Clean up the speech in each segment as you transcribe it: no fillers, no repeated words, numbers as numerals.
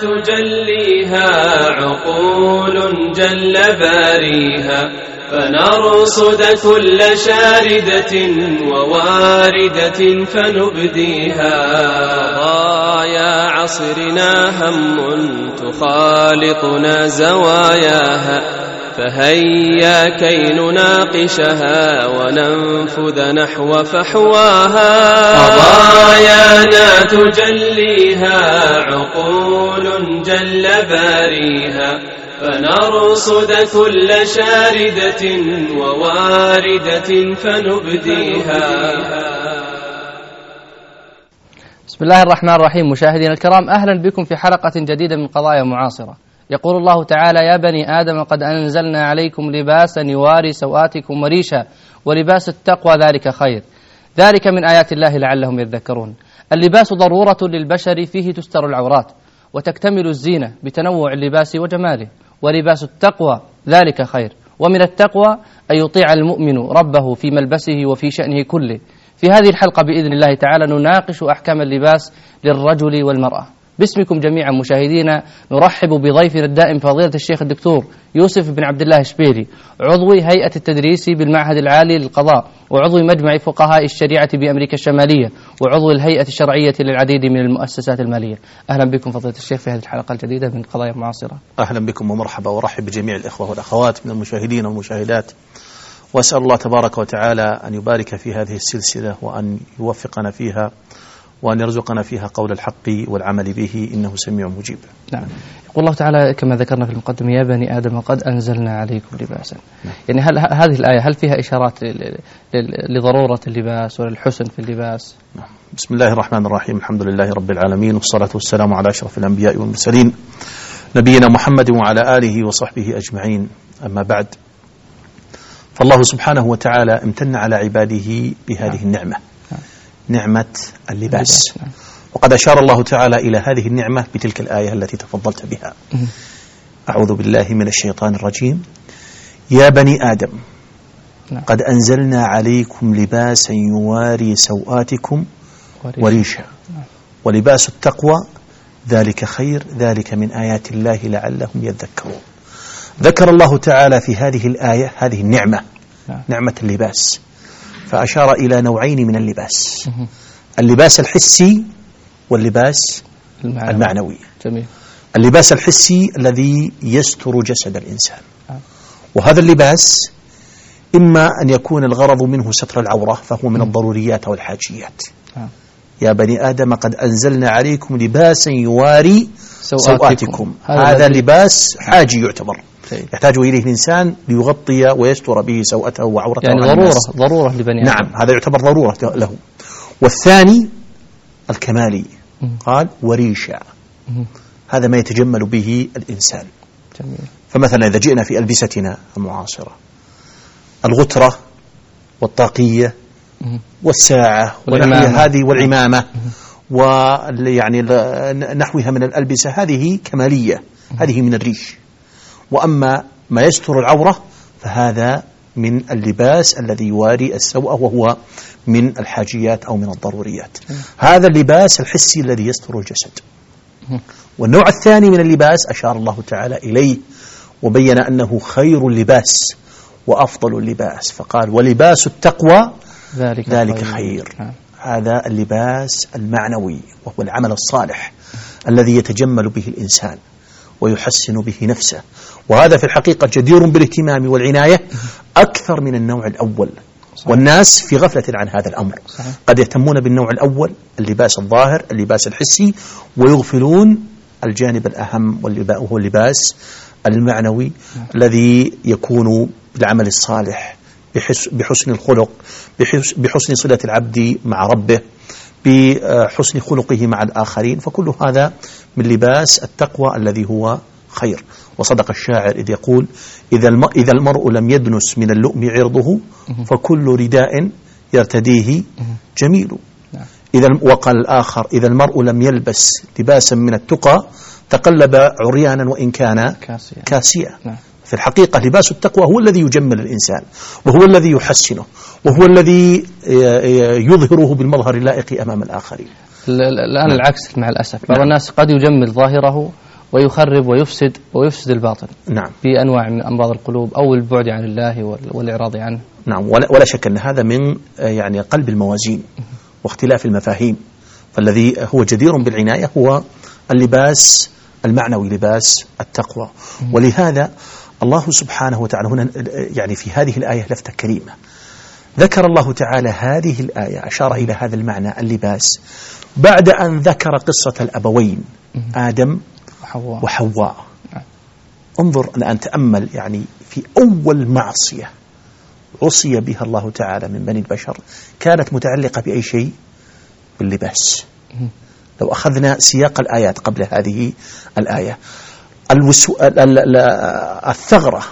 تجليها عقول جل باريها، فنرصد كل شاردة وواردة فنبديها. قضايا عصرنا هم تخالطنا زواياها، فهيا كي نناقشها وننفذ نحو فحواها. قضايانا تجليها عقول جل باريها، فنرصد كل شاردة وواردة فنبديها. بسم الله الرحمن الرحيم. مشاهدينا الكرام، أهلا بكم في حلقة جديدة من قضايا معاصرة. يقول الله تعالى: يا بني آدم قد أنزلنا عليكم لباسا يواري سوآتكم وريشا ولباس التقوى ذلك خير، ذلك من آيات الله لعلهم يذكرون. اللباس ضرورة للبشر، فيه تستر العورات وتكتمل الزينة بتنوع اللباس وجماله، ولباس التقوى ذلك خير. ومن التقوى أن يطيع المؤمن ربه في ملبسه وفي شأنه كله. في هذه الحلقة بإذن الله تعالى نناقش أحكام اللباس للرجل والمرأة. باسمكم جميعا مشاهدينا نرحب بضيفنا الدائم فضيلة الشيخ الدكتور يوسف بن عبد الله الشبيلي، عضو هيئة التدريس بالمعهد العالي للقضاء، وعضو مجمع فقهاء الشريعة بأمريكا الشمالية، وعضو الهيئة الشرعية للعديد من المؤسسات المالية. أهلا بكم فضيلة الشيخ في هذه الحلقة الجديدة من قضايا معاصرة. أهلا بكم ومرحبا، ورحب بجميع الإخوة والأخوات من المشاهدين والمشاهدات، وأسأل الله تبارك وتعالى أن يبارك في هذه السلسلة وأن يوفقنا فيها وأن يرزقنا فيها قول الحق والعمل به، إنه سميع مجيب. نعم. يقول الله تعالى كما ذكرنا في المقدمة: يا بني آدم قد أنزلنا عليكم لباسا. يعني هذه الآية هل فيها إشارات لضرورة اللباس وللحسن في اللباس؟ نعم. بسم الله الرحمن الرحيم، الحمد لله رب العالمين، والصلاة والسلام على أشرف الأنبياء والمرسلين نبينا محمد وعلى آله وصحبه أجمعين. أما بعد، فالله سبحانه وتعالى امتن على عباده بهذه النعمة، نعمة اللباس. وقد أشار الله تعالى إلى هذه النعمة بتلك الآية التي تفضلت بها: أعوذ بالله من الشيطان الرجيم، يا بني آدم قد أنزلنا عليكم لباسا يواري سوآتكم وريشا ولباس التقوى ذلك خير، ذلك من آيات الله لعلهم يذكرون. ذكر الله تعالى في هذه الآية هذه النعمة، نعمة اللباس، فأشار إلى نوعين من اللباس: اللباس الحسي واللباس المعنوي. جميل. اللباس الحسي الذي يستر جسد الإنسان، وهذا اللباس إما أن يكون الغرض منه ستر العورة، فهو من الضروريات والحاجيات. يا بني آدم قد أنزلنا عليكم لباسا يواري سوآتكم. هذا لباس حاجي يعتبر، يحتاج إليه الإنسان ليغطي ويستر به سوءته وعورته، يعني ضرورة لبني آدم. نعم، هذا يعتبر ضرورة له. والثاني الكمالي، قال وريشا، هذا ما يتجمل به الإنسان. جميل. فمثلا إذا جئنا في ألبستنا المعاصرة، الغترة والطاقية والساعة ونحوها هذه والعمامة ويعني نحوها من الألبسة، هذه كمالية، هذه من الريش. وأما ما يستر العورة فهذا من اللباس الذي يواري السوء، وهو من الحاجيات أو من الضروريات. هذا اللباس الحسي الذي يستر الجسد. والنوع الثاني من اللباس أشار الله تعالى إليه وبين أنه خير اللباس وأفضل اللباس، فقال: ولباس التقوى ذلك خير. هذا اللباس المعنوي، وهو العمل الصالح الذي يتجمل به الإنسان ويحسن به نفسه، وهذا في الحقيقة جدير بالاهتمام والعناية أكثر من النوع الأول. والناس في غفلة عن هذا الأمر. قد يهتمون بالنوع الأول، اللباس الظاهر، اللباس الحسي، ويغفلون الجانب الأهم وهو اللباس المعنوي الذي يكون بالعمل الصالح، بحسن الخلق، بحسن صلة العبد مع ربه، بحسن خلقه مع الآخرين. فكل هذا من لباس التقوى الذي هو خير. وصدق الشاعر إذ يقول: إذا المرء لم يدنس من اللؤم عرضه فكل رداء يرتديه جميل. وقال الآخر: إذا المرء لم يلبس لباسا من التقى تقلب عريانا وإن كان كاسيا. في الحقيقة لباس التقوى هو الذي يجمل الإنسان، وهو الذي يحسنه، وهو الذي يظهره بالمظهر اللائق أمام الآخرين. الآن العكس مع الأسف، بعض الناس قد يجمل ظاهره ويخرب ويفسد الباطن. نعم. بأنواع من أمراض القلوب أو البعد عن الله والإعراض عنه. نعم. ولا شك أن هذا من يعني قلب الموازين واختلاف المفاهيم، فالذي هو جدير بالعناية هو اللباس المعنوي، لباس التقوى. ولهذا الله سبحانه وتعالى هنا يعني في هذه الآية لفتة كريمة، ذكر الله تعالى هذه الآية، أشار إلى هذا المعنى اللباس بعد أن ذكر قصة الأبوين آدم وحواء. انظر الآن، تأمل يعني في أول معصية عصي بها الله تعالى من بني البشر كانت متعلقة بأي شيء؟ باللباس. لو أخذنا سياق الآيات قبل هذه الآية، الثغرة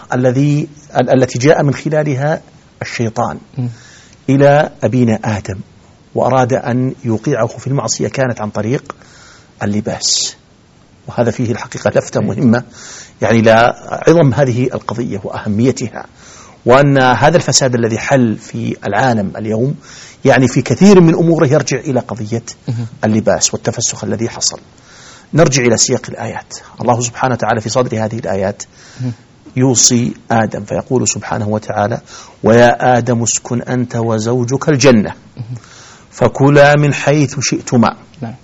التي جاء من خلالها الشيطان إلى أبينا آدم وأراد أن يوقعه في المعصية كانت عن طريق اللباس. وهذا فيه الحقيقة لفتة مهمة يعني لعظم هذه القضية وأهميتها، وأن هذا الفساد الذي حل في العالم اليوم يعني في كثير من أموره يرجع إلى قضية اللباس والتفسخ الذي حصل. نرجع إلى سياق الآيات. الله سبحانه وتعالى في صدر هذه الآيات يوصي آدم فيقول سبحانه وتعالى: ويا آدم اسكن أنت وزوجك الجنة فكلا من حيث شئتما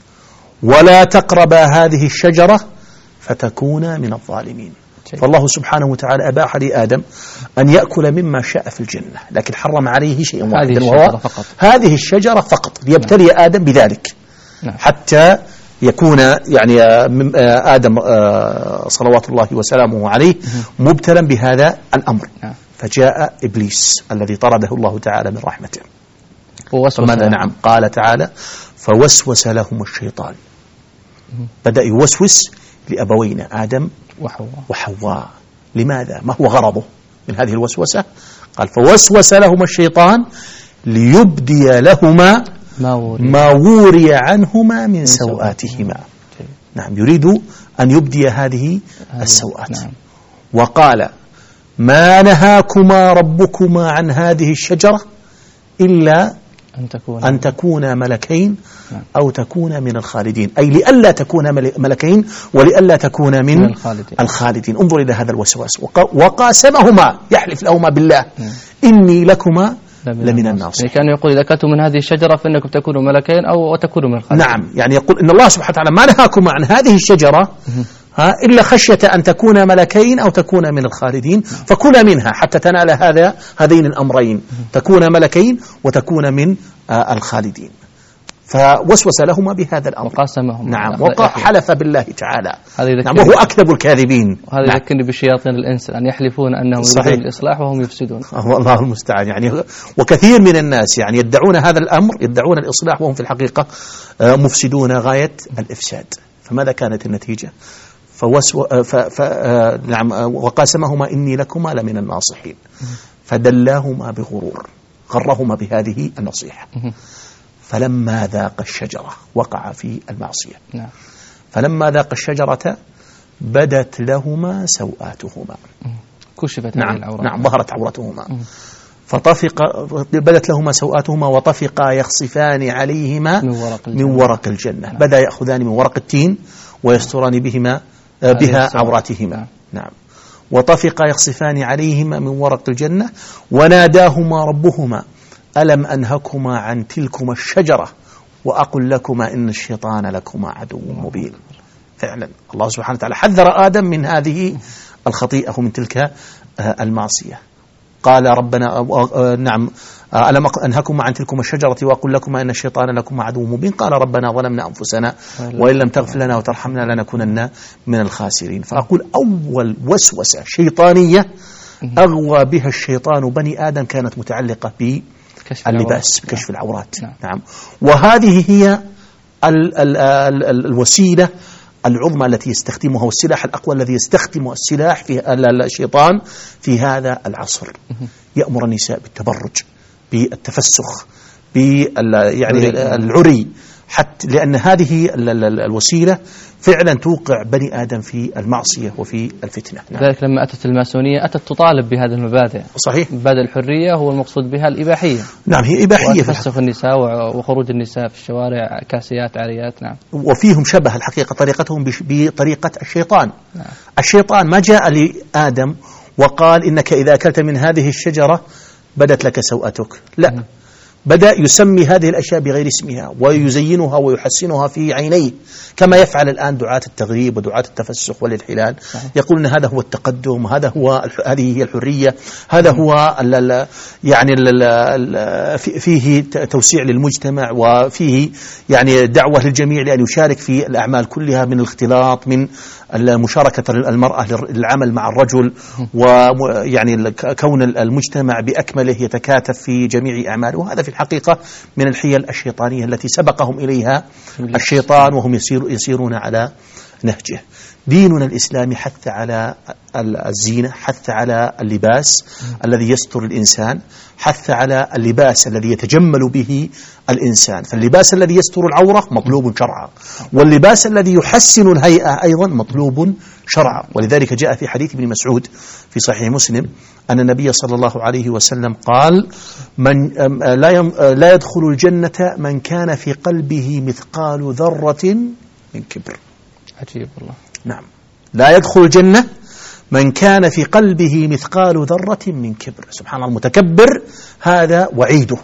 ولا تقربا هذه الشجرة فتكونا من الظالمين. فالله سبحانه وتعالى أباح لآدم أن يأكل مما شاء في الجنة، لكن حرم عليه شيئا واحدا وهو هذه الشجرة فقط، ليبتلي آدم بذلك حتى يكون يعني آدم صلوات الله وسلامه عليه مبتلا بهذا الأمر. فجاء إبليس الذي طرده الله تعالى من رحمته. فماذا؟ نعم، قال تعالى: فوسوس لهم الشيطان. بدأ يوسوس لأبوينا آدم وحواء. لماذا؟ ما هو غرضه من هذه الوسوسة؟ قال: فوسوس لهم الشيطان ليبدي لهما ما وري عنهما من سوآتهما. نعم، يريد أن يبدي هذه السوآت. وقال: ما نهاكما ربكما عن هذه الشجرة إلا أن تكونا ملكين أو تكونا من الخالدين، أي لئلا تكونا ملكين ولئلا تكونا من الخالدين. انظر إلى هذا الوسواس. وقاسمهما، يحلف لهما بالله: إني لكما لمن الناصحين. كان يقول إذا أكلتم من هذه الشجرة فإنكم تكونوا ملكين أو تكونوا من الخالدين. نعم، يعني يقول إن الله سبحانه وتعالى ما نهاكما عن هذه الشجرة إلا خشية أن تكونا ملكين أو تكونا من الخالدين، فكلا منها حتى تنال هذين الأمرين، تكون ملكين وتكون من الخالدين. فوسوس لهما بهذا الأمر وقاسمهما. نعم، وحلف بالله تعالى. نعم، وهو أكذب الكاذبين. وهذا يذكرني بشياطين الإنس أن يحلفون أنهم يريدون الإصلاح وهم يفسدون. والله المستعان. يعني وكثير من الناس يعني يدعون هذا الأمر، يدعون الإصلاح وهم في الحقيقة مفسدون غاية الإفساد. فماذا كانت النتيجة؟ نعم، وقاسمهما إني لكما لمن الناصحين فدلاهما بغرور، غرهما بهذه النصيحة. فلما ذاق الشجرة وقع في المعصية. فلما ذاق الشجرة بدت لهما سوآتهما، كشفت. نعم، ظهرت عورتهما. بدت لهما سوآتهما وطفقا يخصفان عليهما من ورق الجنة. بدأ يأخذان من ورق التين ويستران بها عوراتهما. نعم، وطفقا يخصفان عليهما من ورق الجنة وناداهما ربهما ألم أنهكما عن تلكما الشجرة وأقل لكما إن الشيطان لكما عدو مبين. فعلا الله سبحانه وتعالى حذر آدم من هذه الخطيئة ومن تلك المعصية. قال ربنا نعم ألم أنهكما عن تلكما الشجرة وأقول لكما إن الشيطان لكما عدو مبين. قال ربنا ظلمنا أنفسنا وإن لم تغفر لنا وترحمنا لنكونن من الخاسرين. فأقول أول وسوسة شيطانية أغوى بها الشيطان بني آدم كانت متعلقة باللباس، بكشف العورات. نعم، وهذه هي الوسيلة العظمى التي يستخدمها والسلاح الأقوى الذي يستخدمه السلاح في الشيطان في هذا العصر. يأمر النساء بالتبرج، بالتفسخ، يعني العري، حتى لأن هذه الوسيلة فعلا توقع بني آدم في المعصية وفي الفتنة. لذلك لما أتت الماسونية أتت تطالب بهذه المبادئ. صحيح. مبادئ الحرية هو المقصود بها الإباحية. نعم، هي إباحية، وتفسخ النساء وخروج النساء في الشوارع كاسيات عاريات. نعم. وفيهم شبه الحقيقة طريقتهم بطريقة الشيطان. نعم. الشيطان ما جاء لآدم وقال إنك إذا أكلت من هذه الشجرة بدت لك سوءتك، لا، بدأ يسمي هذه الأشياء بغير اسمها ويزينها ويحسنها في عينيه، كما يفعل الآن دعاة التغريب ودعاة التفسخ والانحلال. يقولون هذا هو التقدم، هذه هي الحرية، هذا هو يعني فيه توسيع للمجتمع، وفيه يعني دعوة للجميع لأن يشارك في الأعمال كلها، من الاختلاط، من مشاركة المرأة للعمل مع الرجل، ويعني كون المجتمع بأكمله يتكاتف في جميع أعماله. وهذا في الحقيقة من الحيل الشيطانية التي سبقهم إليها الشيطان وهم يسيرون على نهجه. ديننا الإسلامي حث على الزينة، حث على اللباس الذي يستر الإنسان، حث على اللباس الذي يتجمل به الإنسان. فاللباس الذي يستر العورة مطلوب شرعا، واللباس الذي يحسن الهيئة أيضا مطلوب شرعا. ولذلك جاء في حديث ابن مسعود في صحيح مسلم أن النبي صلى الله عليه وسلم قال: لا يدخل الجنة من كان في قلبه مثقال ذرة من كبر. عجيب والله. نعم، لا يدخل الجنة من كان في قلبه مثقال ذرة من كبر. سبحان الله، المتكبر هذا وعيده.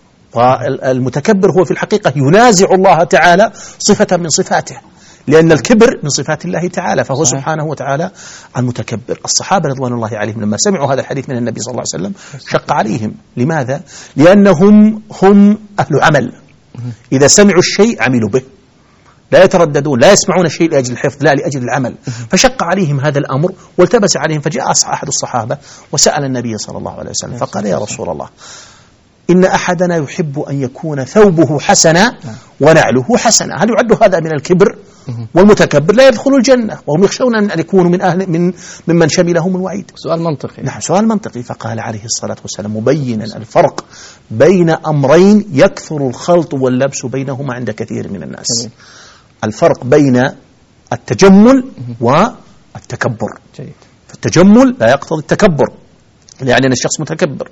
والمتكبر هو في الحقيقة ينازع الله تعالى صفة من صفاته، لأن الكبر من صفات الله تعالى، فهو سبحانه وتعالى المتكبر. الصحابة رضوان الله عليهم لما سمعوا هذا الحديث من النبي صلى الله عليه وسلم شق عليهم. لماذا؟ لأنهم أهل عمل، إذا سمعوا الشيء عملوا به، لا يترددون، لا يسمعون الشيء لأجل الحفظ، لا لأجل العمل. فشق عليهم هذا الأمر والتبس عليهم، فجاء أحد الصحابة وسأل النبي صلى الله عليه وسلم فقال: يا رسول الله، إن أحدنا يحب أن يكون ثوبه حسنا ونعله حسنا، هل يعد هذا من الكبر؟ والمتكبر لا يدخل الجنة، وهم يخشون أن يكونوا ممن شملهم الوعيد. سؤال منطقي. نعم، سؤال منطقي. فقال عليه الصلاة والسلام مبينا الفرق بين أمرين يكثر الخلط واللبس بينهما عند كثير من الناس. الفرق بين التجمل والتكبر. فالتجمل لا يقتضي التكبر، يعني أن الشخص متكبر،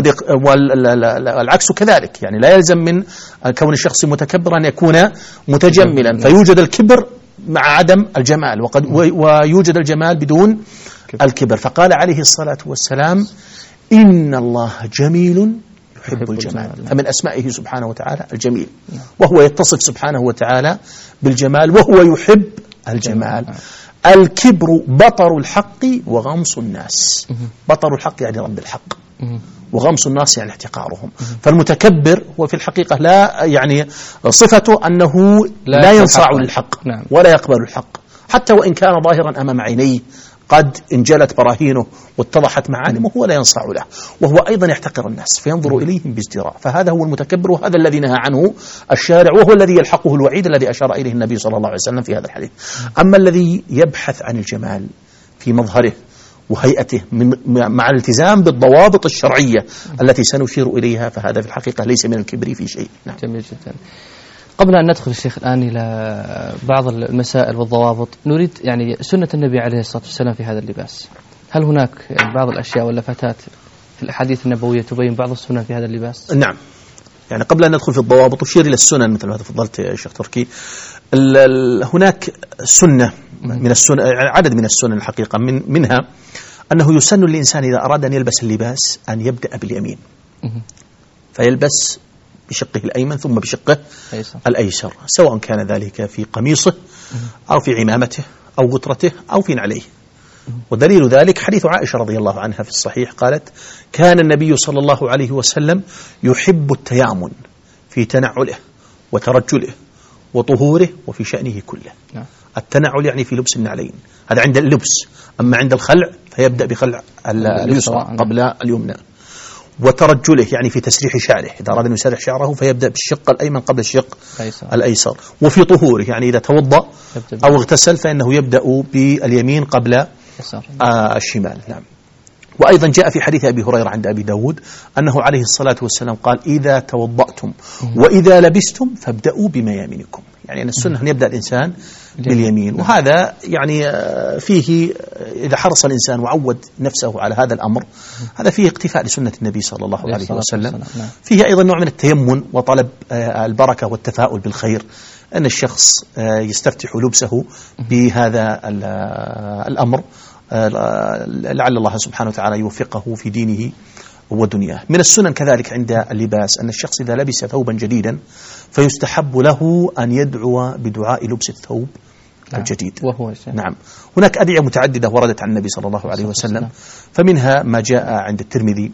والعكس كذلك، يعني لا يلزم من كون الشخص متكبر أن يكون متجملا. فيوجد الكبر مع عدم الجمال، ويوجد الجمال بدون الكبر. فقال عليه الصلاة والسلام: إن الله جميل يحب الجمال. فمن أسمائه سبحانه وتعالى الجميل، وهو يتصف سبحانه وتعالى بالجمال، وهو يحب الجمال. الكبر بطر الحق وغمص الناس. بطر الحق يعني رب الحق، وغمص الناس يعني احتقارهم. فالمتكبر هو في الحقيقة لا يعني صفته أنه لا ينصاع للحق ولا يقبل الحق، حتى وإن كان ظاهرا أمام عينيه، قد انجلت براهينه واتضحت معالمه، هو لا ينصاع له، وهو أيضا يحتقر الناس فينظر إليهم بازدراء. فهذا هو المتكبر، وهذا الذي نهى عنه الشارع، وهو الذي يلحقه الوعيد الذي أشار إليه النبي صلى الله عليه وسلم في هذا الحديث. أما الذي يبحث عن الجمال في مظهره وهيئته مع الالتزام بالضوابط الشرعية التي سنشير إليها، فهذا في الحقيقة ليس من الكبر في شيء. نعم. جميل جدا. قبل أن ندخل الشيخ الآن إلى بعض المسائل والضوابط، نريد يعني سنة النبي عليه الصلاة والسلام في هذا اللباس. هل هناك يعني بعض الأشياء واللفتات في الأحاديث النبوية تبين بعض السنن في هذا اللباس؟ نعم. يعني قبل أن ندخل في الضوابط أشير إلى السنن مثل ما تفضلت يا شيخ تركي. هناك سنة من السنن، عدد من السنن الحقيقة، منها أنه يسن للإنسان إذا أراد أن يلبس اللباس أن يبدأ باليمين، فيلبس بشقه الأيمن ثم بشقه الأيسر، سواء كان ذلك في قميصه أو في عمامته أو غترته أو في نعليه. ودليل ذلك حديث عائشة رضي الله عنها في الصحيح قالت: كان النبي صلى الله عليه وسلم يحب التيامن في تنعله وترجله وطهوره وفي شأنه كله. التنعل يعني في لبس النعلين، هذا عند اللبس. أما عند الخلع فيبدأ بخلع اليسرى قبل اليمنى. وترجله يعني في تسريح شعره، إذا أراد أن يسرح شعره فيبدأ بالشق الأيمن قبل الشق الأيسر. وفي طهوره يعني إذا توضأ أو اغتسل فإنه يبدأ باليمين قبل الشمال. نعم. وأيضا جاء في حديث أبي هريرة عند أبي داود أنه عليه الصلاة والسلام قال إذا توضأتم وإذا لبستم فابدأوا بميامنكم، يعني أن السنة أن يبدأ الإنسان باليمين. وهذا يعني فيه إذا حرص الإنسان وعود نفسه على هذا الأمر هذا فيه اقتفاء لسنة النبي صلى الله عليه وسلم. فيه أيضا نوع من التيمن وطلب البركة والتفاؤل بالخير، أن الشخص يستفتح لبسه بهذا الأمر لعل الله سبحانه وتعالى يوفقه في دينه ودنياه. من السنن كذلك عند اللباس أن الشخص إذا لبس ثوبا جديدا فيستحب له أن يدعو بدعاء لبس الثوب الجديد. وهو نعم، هناك أدعية متعددة وردت عن النبي صلى الله عليه وسلم، فمنها ما جاء عند الترمذي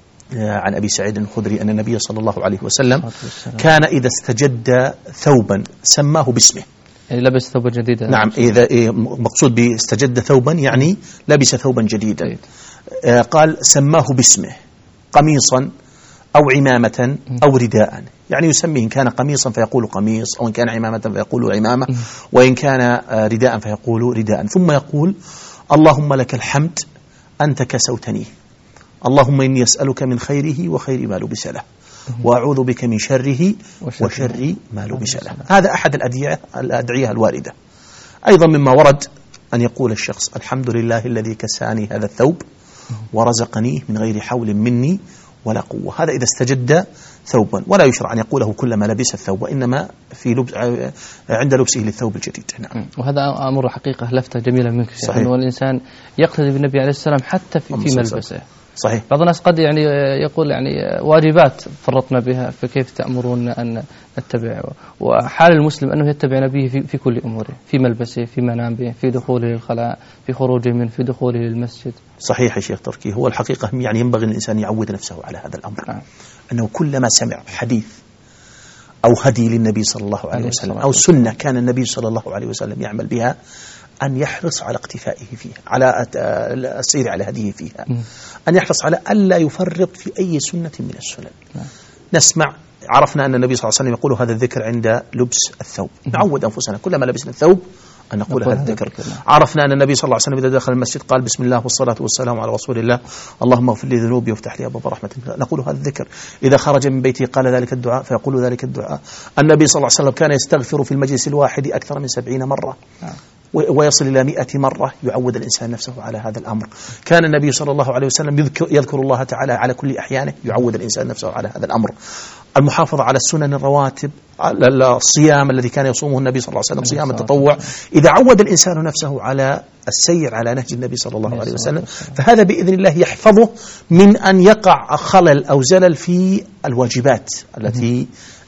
عن أبي سعيد الخدري أن النبي صلى الله عليه وسلم كان إذا استجد ثوبا سماه باسمه، يعني لبس ثوبا جديدا. نعم، إذا مقصود باستجد ثوبا يعني لبس ثوبا جديدا، قال سماه باسمه، قميصا أو عمامة أو رداء، يعني يسميه إن كان قميصا فيقول قميص، أو إن كان عمامة فيقول عمامة، وإن كان رداء فيقول رداء، ثم يقول اللهم لك الحمد أنت كسوتني، اللهم إني أسألك من خيره وخير ما لبس له، وأعوذ بك من شره وشر ما لبس له. هذا أحد الأدعية الواردة. أيضا مما ورد أن يقول الشخص الحمد لله الذي كساني هذا الثوب ورزقني من غير حول مني ولا قوة، هذا إذا استجد ثوبا، ولا يشرع أن يقوله كلما لبس الثوب، وإنما في لبس عند لبسه للثوب الجديد. نعم. وهذا أمر حقيقة لفتة جميلة منك، أنه الإنسان يقتدي بالنبي عليه السلام حتى في ملبسه. صحيح. بعض الناس قد يعني يقول يعني واجبات فرطنا بها، فكيف تأمرون أن نتبع؟ وحال المسلم أنه يتبع نبيه في كل أموره، في ملبسه، في منامه، في دخوله للخلاء، في خروجه منه، في دخوله للمسجد. صحيح يا شيخ تركي، هو الحقيقة يعني ينبغي الإنسان يعود نفسه على هذا الأمر، أنه كلما سمع حديث أو هدي للنبي صلى الله عليه وسلم أو سنة كان النبي صلى الله عليه وسلم يعمل بها أن يحرص على اقتفائه فيها، على السير على هديه فيها، أن يحرص على ألا يفرط في أي سنة من السنن. نسمع، عرفنا أن النبي صلى الله عليه وسلم يقول هذا الذكر عند لبس الثوب، نعود أنفسنا كلما لبسنا الثوب أن نقول هذا الذكر. عرفنا أن النبي صلى الله عليه وسلم إذا دخل المسجد قال بسم الله والصلاة والسلام على رسول الله، اللهم اغفر لي ذنوبي وافتح لي أبواب رحمتك، نقول هذا الذكر. إذا خرج من بيته قال ذلك الدعاء فيقول ذلك الدعاء. النبي صلى الله عليه وسلم كان يستغفر في المجلس الواحد أكثر من 70 مرة ويصل إلى 100 مرة، يعود الإنسان نفسه على هذا الأمر. كان النبي صلى الله عليه وسلم يذكر الله تعالى على كل أحيانه، يعود الإنسان نفسه على هذا الأمر. المحافظة على السنن الرواتب، الصيام الذي كان يصومه النبي صلى الله عليه وسلم، صيام التطوع، إذا عود الإنسان نفسه على السير على نهج النبي صلى الله عليه وسلم فهذا بإذن الله يحفظه من أن يقع خلل أو زلل في الواجبات التي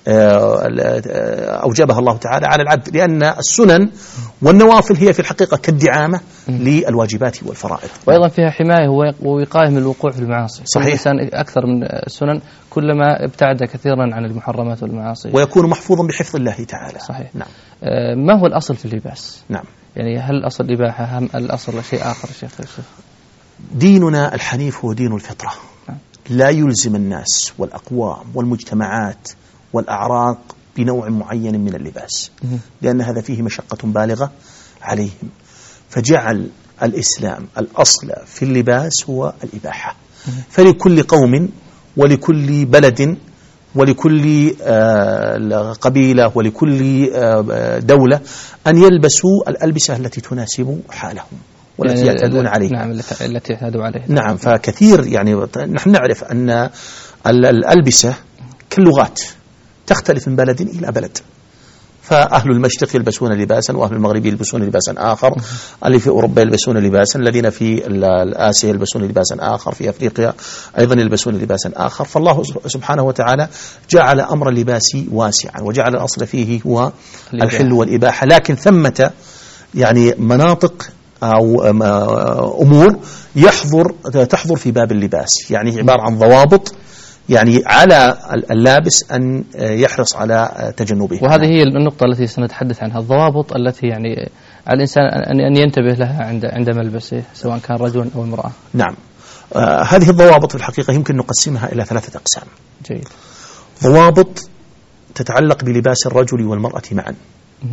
أوجبها الله تعالى على العبد، لأن السنن والنوافل هي في الحقيقة كالدعامة للواجبات والفرائض، وأيضا فيها حماية ووقاية من الوقوع في المعاصي. صحيح. الإنسان أكثر من السنن كلما ابتعد كثيرا عن المحرمات والمعاصي ويكون محفوظا بحفظ الله تعالى. صحيح. نعم. ما هو الأصل في اللباس؟ نعم. يعني هل الأصل الإباحة أم الأصل شيء آخر شيخ؟ ديننا الحنيف هو دين الفطرة. نعم. لا يلزم الناس والأقوام والمجتمعات والأعراق بنوع معين من اللباس، لأن هذا فيه مشقة بالغة عليهم، فجعل الإسلام الأصل في اللباس هو الإباحة. فلكل قوم ولكل بلد ولكل قبيلة ولكل دولة أن يلبسوا الألبسة التي تناسب حالهم والتي يعتادون عليها. نعم، التي يعتادوا عليها. نعم، فكثير يعني نحن نعرف أن الألبسة كاللغات تختلف من بلد إلى بلد، فأهل المشرق يلبسون لباسا وأهل المغرب يلبسون لباسا آخر، اللي في أوروبا يلبسون لباسا، الذين في آسيا يلبسون لباسا آخر، في أفريقيا أيضا يلبسون لباسا آخر. فالله سبحانه وتعالى جعل أمر اللباس واسعا وجعل الأصل فيه هو الحل والإباحة، لكن ثمة يعني مناطق أو أمور تحضر في باب اللباس، يعني عبارة عن ضوابط يعني على اللابس أن يحرص على تجنبها. وهذه هي النقطة التي سنتحدث عنها، الضوابط التي يعني على الإنسان أن ينتبه لها عند ملبسه سواء كان رجل أو امرأة. نعم. هذه الضوابط في الحقيقة يمكن نقسمها إلى 3 أقسام. جيد. ضوابط تتعلق بلباس الرجل والمرأة معا،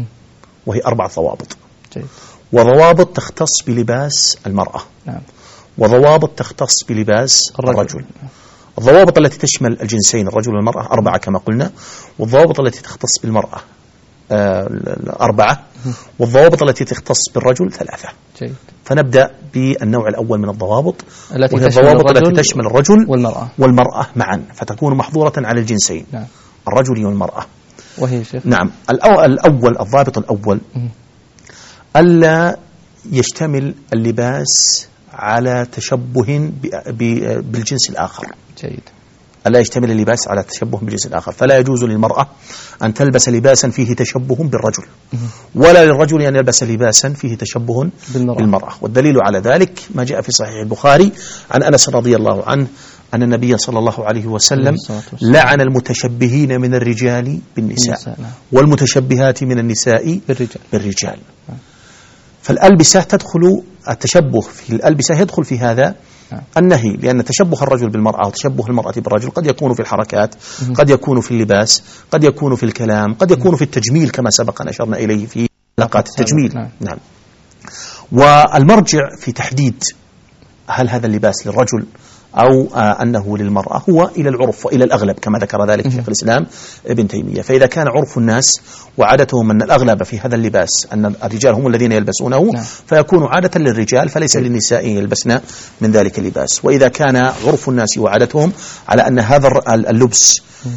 وهي 4 ضوابط. جيد. وضوابط تختص بلباس المرأة. نعم. وضوابط تختص بلباس الرجل. الضوابط التي تشمل الجنسين الرجل والمرأة 4 كما قلنا، والضوابط التي تختص بالمرأة 4، والضوابط التي تختص بالرجل 3. جيد. فنبدأ بالنوع الأول من الضوابط، وهي الضوابط التي تشمل الرجل والمرأة معا، فتكون محظورة على الجنسين. نعم. الرجل والمرأة. وهي شيخ؟ نعم. الضابط الأول ألا يشتمل اللباس على تشبه بالجنس الآخر. جيد. ألا يشتمل اللباس على تشبه بالجنس الآخر، فلا يجوز للمرأة أن تلبس لباسا فيه تشبه بالرجل، ولا للرجل أن يلبس لباسا فيه تشبه بالمرأة. والدليل على ذلك ما جاء في صحيح البخاري عن أنس رضي الله عنه أن النبي صلى الله عليه وسلم لعن المتشبهين من الرجال بالنساء والمتشبهات من النساء بالرجال. فالألبسة تدخل، التشبه في الألبسة يدخل في هذا النهي، لأن تشبه الرجل بالمرأة وتشبه المرأة بالرجل قد يكون في الحركات، قد يكون في اللباس، قد يكون في الكلام، قد يكون في التجميل كما سبق أن أشرنا إليه في علاقات التجميل. نعم. والمرجع في تحديد هل هذا اللباس للرجل أو أنه للمرأة هو إلى العرف وإلى الأغلب كما ذكر ذلك شيخ الإسلام ابن تيمية. فإذا كان عرف الناس وعادتهم أن الأغلب في هذا اللباس أن الرجال هم الذين يلبسونه، فيكون عادة للرجال، فليس للنساء يلبسن من ذلك اللباس. وإذا كان عرف الناس وعادتهم على أن هذا اللبس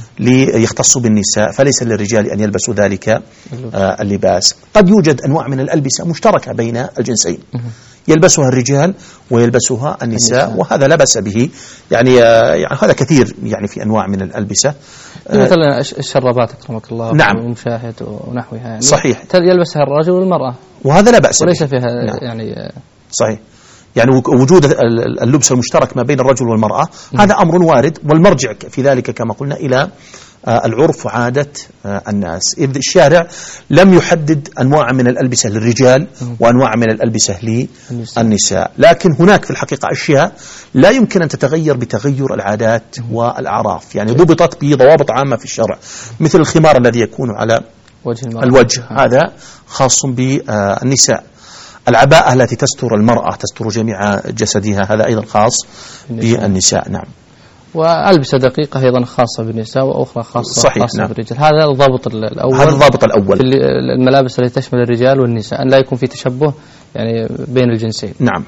ليختص بالنساء، فليس للرجال أن يلبسوا ذلك اللباس. قد يوجد أنواع من الألبسة مشتركة بين الجنسين، يلبسها الرجال ويلبسها النساء، وهذا لا بأس به. يعني هذا كثير يعني في أنواع من الألبسة، مثلا الشرابات أكرمك الله. نعم. والمشاهد ونحوها يعني صحيح، يلبسها الرجل والمرأة، وهذا لا بأس وليس فيها. نعم. يعني صحيح، يعني وجود اللبس المشترك ما بين الرجل والمرأة هذا أمر وارد، والمرجع في ذلك كما قلنا إلى العرف وعادة الناس. إذ الشارع لم يحدد أنواع من الألبسة للرجال وأنواع من الألبسة للنساء، لكن هناك في الحقيقة أشياء لا يمكن أن تتغير بتغير العادات والأعراف، يعني ضبطت بضوابط عامة في الشرع، مثل الخمار الذي يكون على الوجه، هذا خاص بالنساء. العباءة التي تستر المرأة، تستر جميع جسدها، هذا أيضا خاص بالنساء. نعم. وألبسة دقيقة أيضا خاصة بالنساء، وأخرى خاصة نعم. بالرجال. هذا الضابط الأول. هذا الضابط الأول في الملابس التي تشمل الرجال والنساء، أن لا يكون في تشبه يعني بين الجنسين. نعم.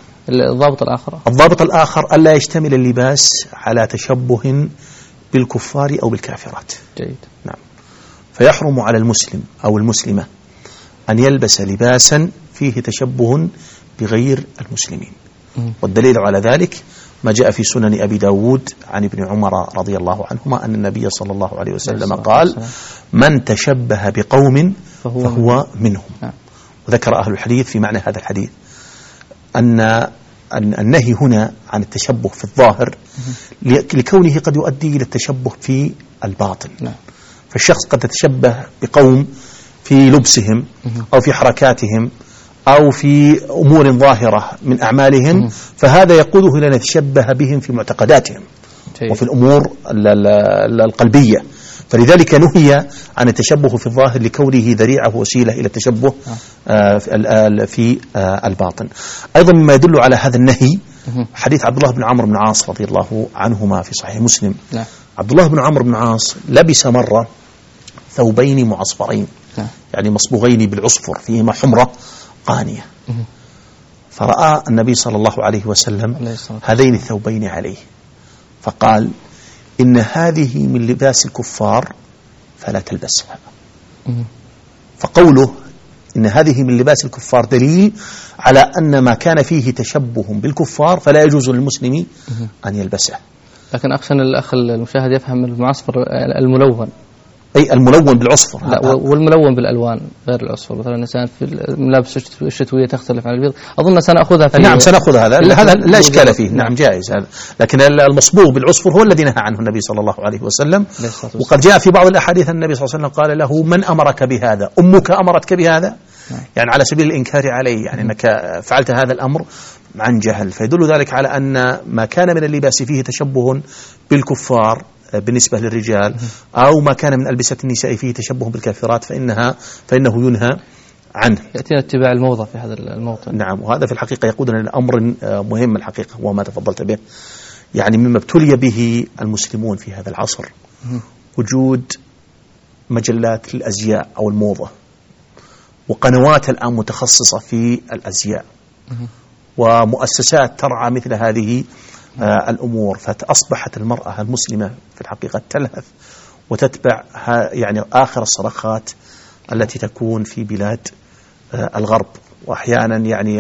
الضابط الآخر ألا يشتمل اللباس على تشبه بالكفار أو بالكافرات. جيد. نعم. فيحرم على المسلم أو المسلمة أن يلبس لباسا فيه تشبه بغير المسلمين. والدليل على ذلك ما جاء في سنن أبي داود عن ابن عمر رضي الله عنهما أن النبي صلى الله عليه وسلم قال: من تشبه بقوم فهو منهم. وذكر أهل الحديث في معنى هذا الحديث أن النهي هنا عن التشبه في الظاهر لكونه قد يؤدي إلى التشبه في الباطن. فالشخص قد يتشبه بقوم في لبسهم أو في حركاتهم أو في أمور ظاهرة من أعمالهم، فهذا يقوده إلى أن يتشبه بهم في معتقداتهم وفي الأمور القلبية. فلذلك نهي عن التشبه في الظاهر لكونه ذريعة وسيلة إلى التشبه في الباطن. أيضا مما يدل على هذا النهي حديث عبد الله بن عمرو بن عاص رضي الله عنهما في صحيح مسلم. عبد الله بن عمرو بن عاص لبس مرة ثوبين معصفرين، يعني مصبوغين بالعصفر فيهما حمرة قانية، فرأى النبي صلى الله عليه وسلم هذين الثوبين عليه، فقال: إن هذه من لباس الكفار فلا تلبسها. فقوله إن هذه من لباس الكفار دليل على أن ما كان فيه تشبه بالكفار فلا يجوز للمسلم أن يلبسه. لكن أخشى أن الأخ المشاهد يفهم المعصفر الملون، أي الملون بالعصفر. لا، والملون بالألوان غير العصفر. مثلا الإنسان في الملابس الشتوية تختلف عن البيض. أظن سنأخذها في نعم سنأخذ هذا لا إشكال فيه. نعم جائز هذا. لكن المصبوغ بالعصفر هو الذي نهى عنه النبي صلى الله عليه وسلم. وقد جاء في بعض الأحاديث النبي صلى الله عليه وسلم قال له: من أمرك بهذا؟ أمك أمرتك بهذا؟ يعني على سبيل الإنكار عليه، يعني أنك فعلت هذا الأمر عن جهل. فيدل ذلك على أن ما كان من اللباس فيه تشبه بالكفار بالنسبة للرجال، أو ما كان من ألبسة النساء فيه تشبه بالكافرات، فإنه ينهى عنه. يأتينا اتباع الموضة في هذا الموطن. نعم، وهذا في الحقيقة يقودنا لأمر مهم الحقيقة، وما تفضلت به، يعني مما ابتلي به المسلمون في هذا العصر، وجود مجلات الأزياء أو الموضة، وقنوات الآن متخصصة في الأزياء، ومؤسسات ترعى مثل هذه الأمور، فأصبحت المرأة المسلمة في الحقيقة تلهث وتتبع يعني آخر الصرخات التي تكون في بلاد الغرب، وأحيانا يعني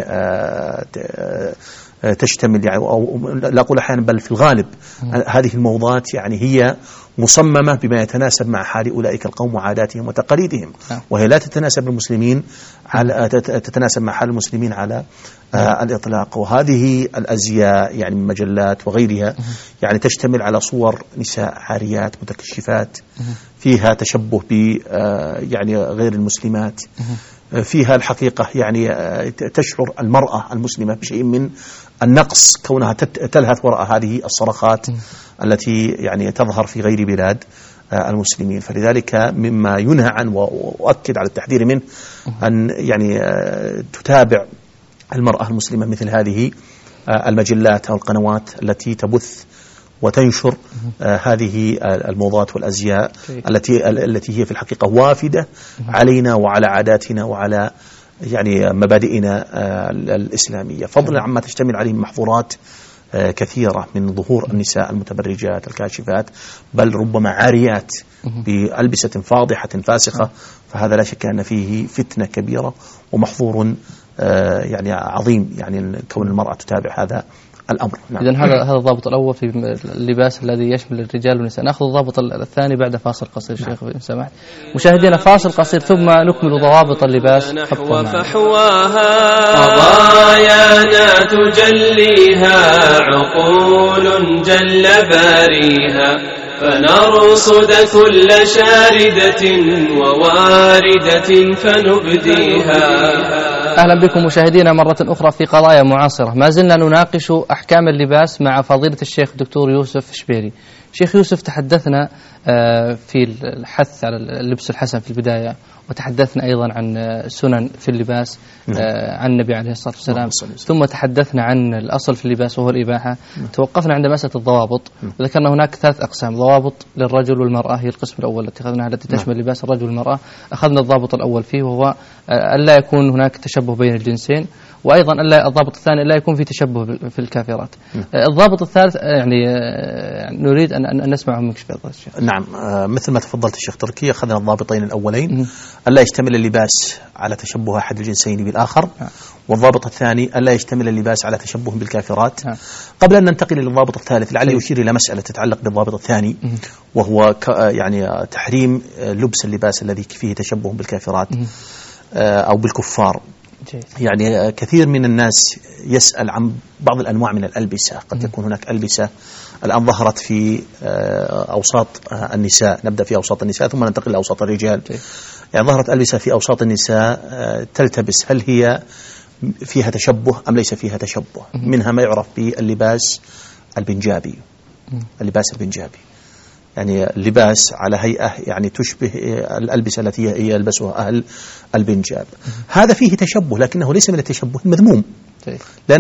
تشتمل يعني، أو لا أقول أحيانا بل في الغالب هذه الموضات يعني هي مصممة بما يتناسب مع حال أولئك القوم وعاداتهم وتقاليدهم، وهي لا تتناسب المسلمين تتناسب مع حال المسلمين على الإطلاق. وهذه الأزياء يعني من مجلات وغيرها يعني تشتمل على صور نساء عاريات متكشفات، فيها تشبه ب يعني غير المسلمات، فيها الحقيقة يعني تشعر المرأة المسلمة بشيء من النقص كونها تلهث وراء هذه الصرخات التي يعني تظهر في غير بلاد المسلمين. فلذلك مما ينهى عنه وأؤكد على التحذير منه أن يعني تتابع المرأة المسلمة مثل هذه المجلات أو القنوات التي تبث وتنشر هذه الموضات والأزياء التي هي في الحقيقة وافدة علينا وعلى عاداتنا وعلى يعني مبادئنا الإسلامية، فضلا عما تشتمل عليه محظورات كثيرة من ظهور النساء المتبرجات الكاشفات، بل ربما عاريات بألبسة فاضحة فاسخة. فهذا لا شك أن فيه فتنة كبيرة ومحظور يعني عظيم، يعني كون المرأة تتابع هذا الأمر. نعم. إذن هذا الضابط الأول في اللباس الذي يشمل الرجال والنساء. نأخذ الضابط الثاني بعد فاصل قصير شيخ إن سمحت. مشاهدينا فاصل قصير ثم نكمل ضوابط اللباس. فحواها قضايانا تجليها عقول جل باريها، فنرصد كل شاردة وواردة فنبديها. أهلا بكم مشاهدينا مرة أخرى في قضايا معاصرة. ما زلنا نناقش أحكام اللباس مع فضيلة الشيخ الدكتور يوسف شبيري. شيخ يوسف، تحدثنا في الحث على اللبس الحسن في البداية، وتحدثنا أيضا عن سنن في اللباس عن النبي عليه الصلاة والسلام، ثم تحدثنا عن الأصل في اللباس وهو الإباحة. توقفنا عند مسألة الضوابط، وذكرنا هناك 3 أقسام: ضوابط للرجل والمرأة، هي القسم الأول التي أخذناها التي تشمل لباس الرجل والمرأة. أخذنا الضابط الأول فيه وهو ألا يكون هناك تشبه بين الجنسين، وأيضا الضابط الثاني لا يكون في تشبه في الكافرات. الضابط الثالث يعني نريد أن نسمعه منك شيخ. نعم، مثل ما تفضلت الشيخ تركي، أخذنا الضابطين الأولين: ألا يشتمل اللباس على تشبه أحد الجنسين بالآخر، والضابط الثاني ألا يشتمل اللباس على تشبه بالكافرات. قبل أن ننتقل للضابط الثالث لعلي يشير إلى مسألة تتعلق بالضابط الثاني، وهو يعني تحريم لبس اللباس الذي فيه تشبه بالكافرات أو بالكفار. يعني كثير من الناس يسأل عن بعض الأنواع من الألبسة. قد تكون هناك ألبسة الآن ظهرت في أوساط النساء، نبدأ في أوساط النساء ثم ننتقل لأوساط الرجال. يعني ظهرت ألبسة في أوساط النساء تلتبس، هل هي فيها تشبه أم ليس فيها تشبه؟ منها ما يعرف باللباس البنجابي. اللباس البنجابي يعني اللباس على هيئة يعني تشبه الألبسة التي يلبسها أهل البنجاب. هذا فيه تشبه، لكنه ليس من التشبه المذموم، لأن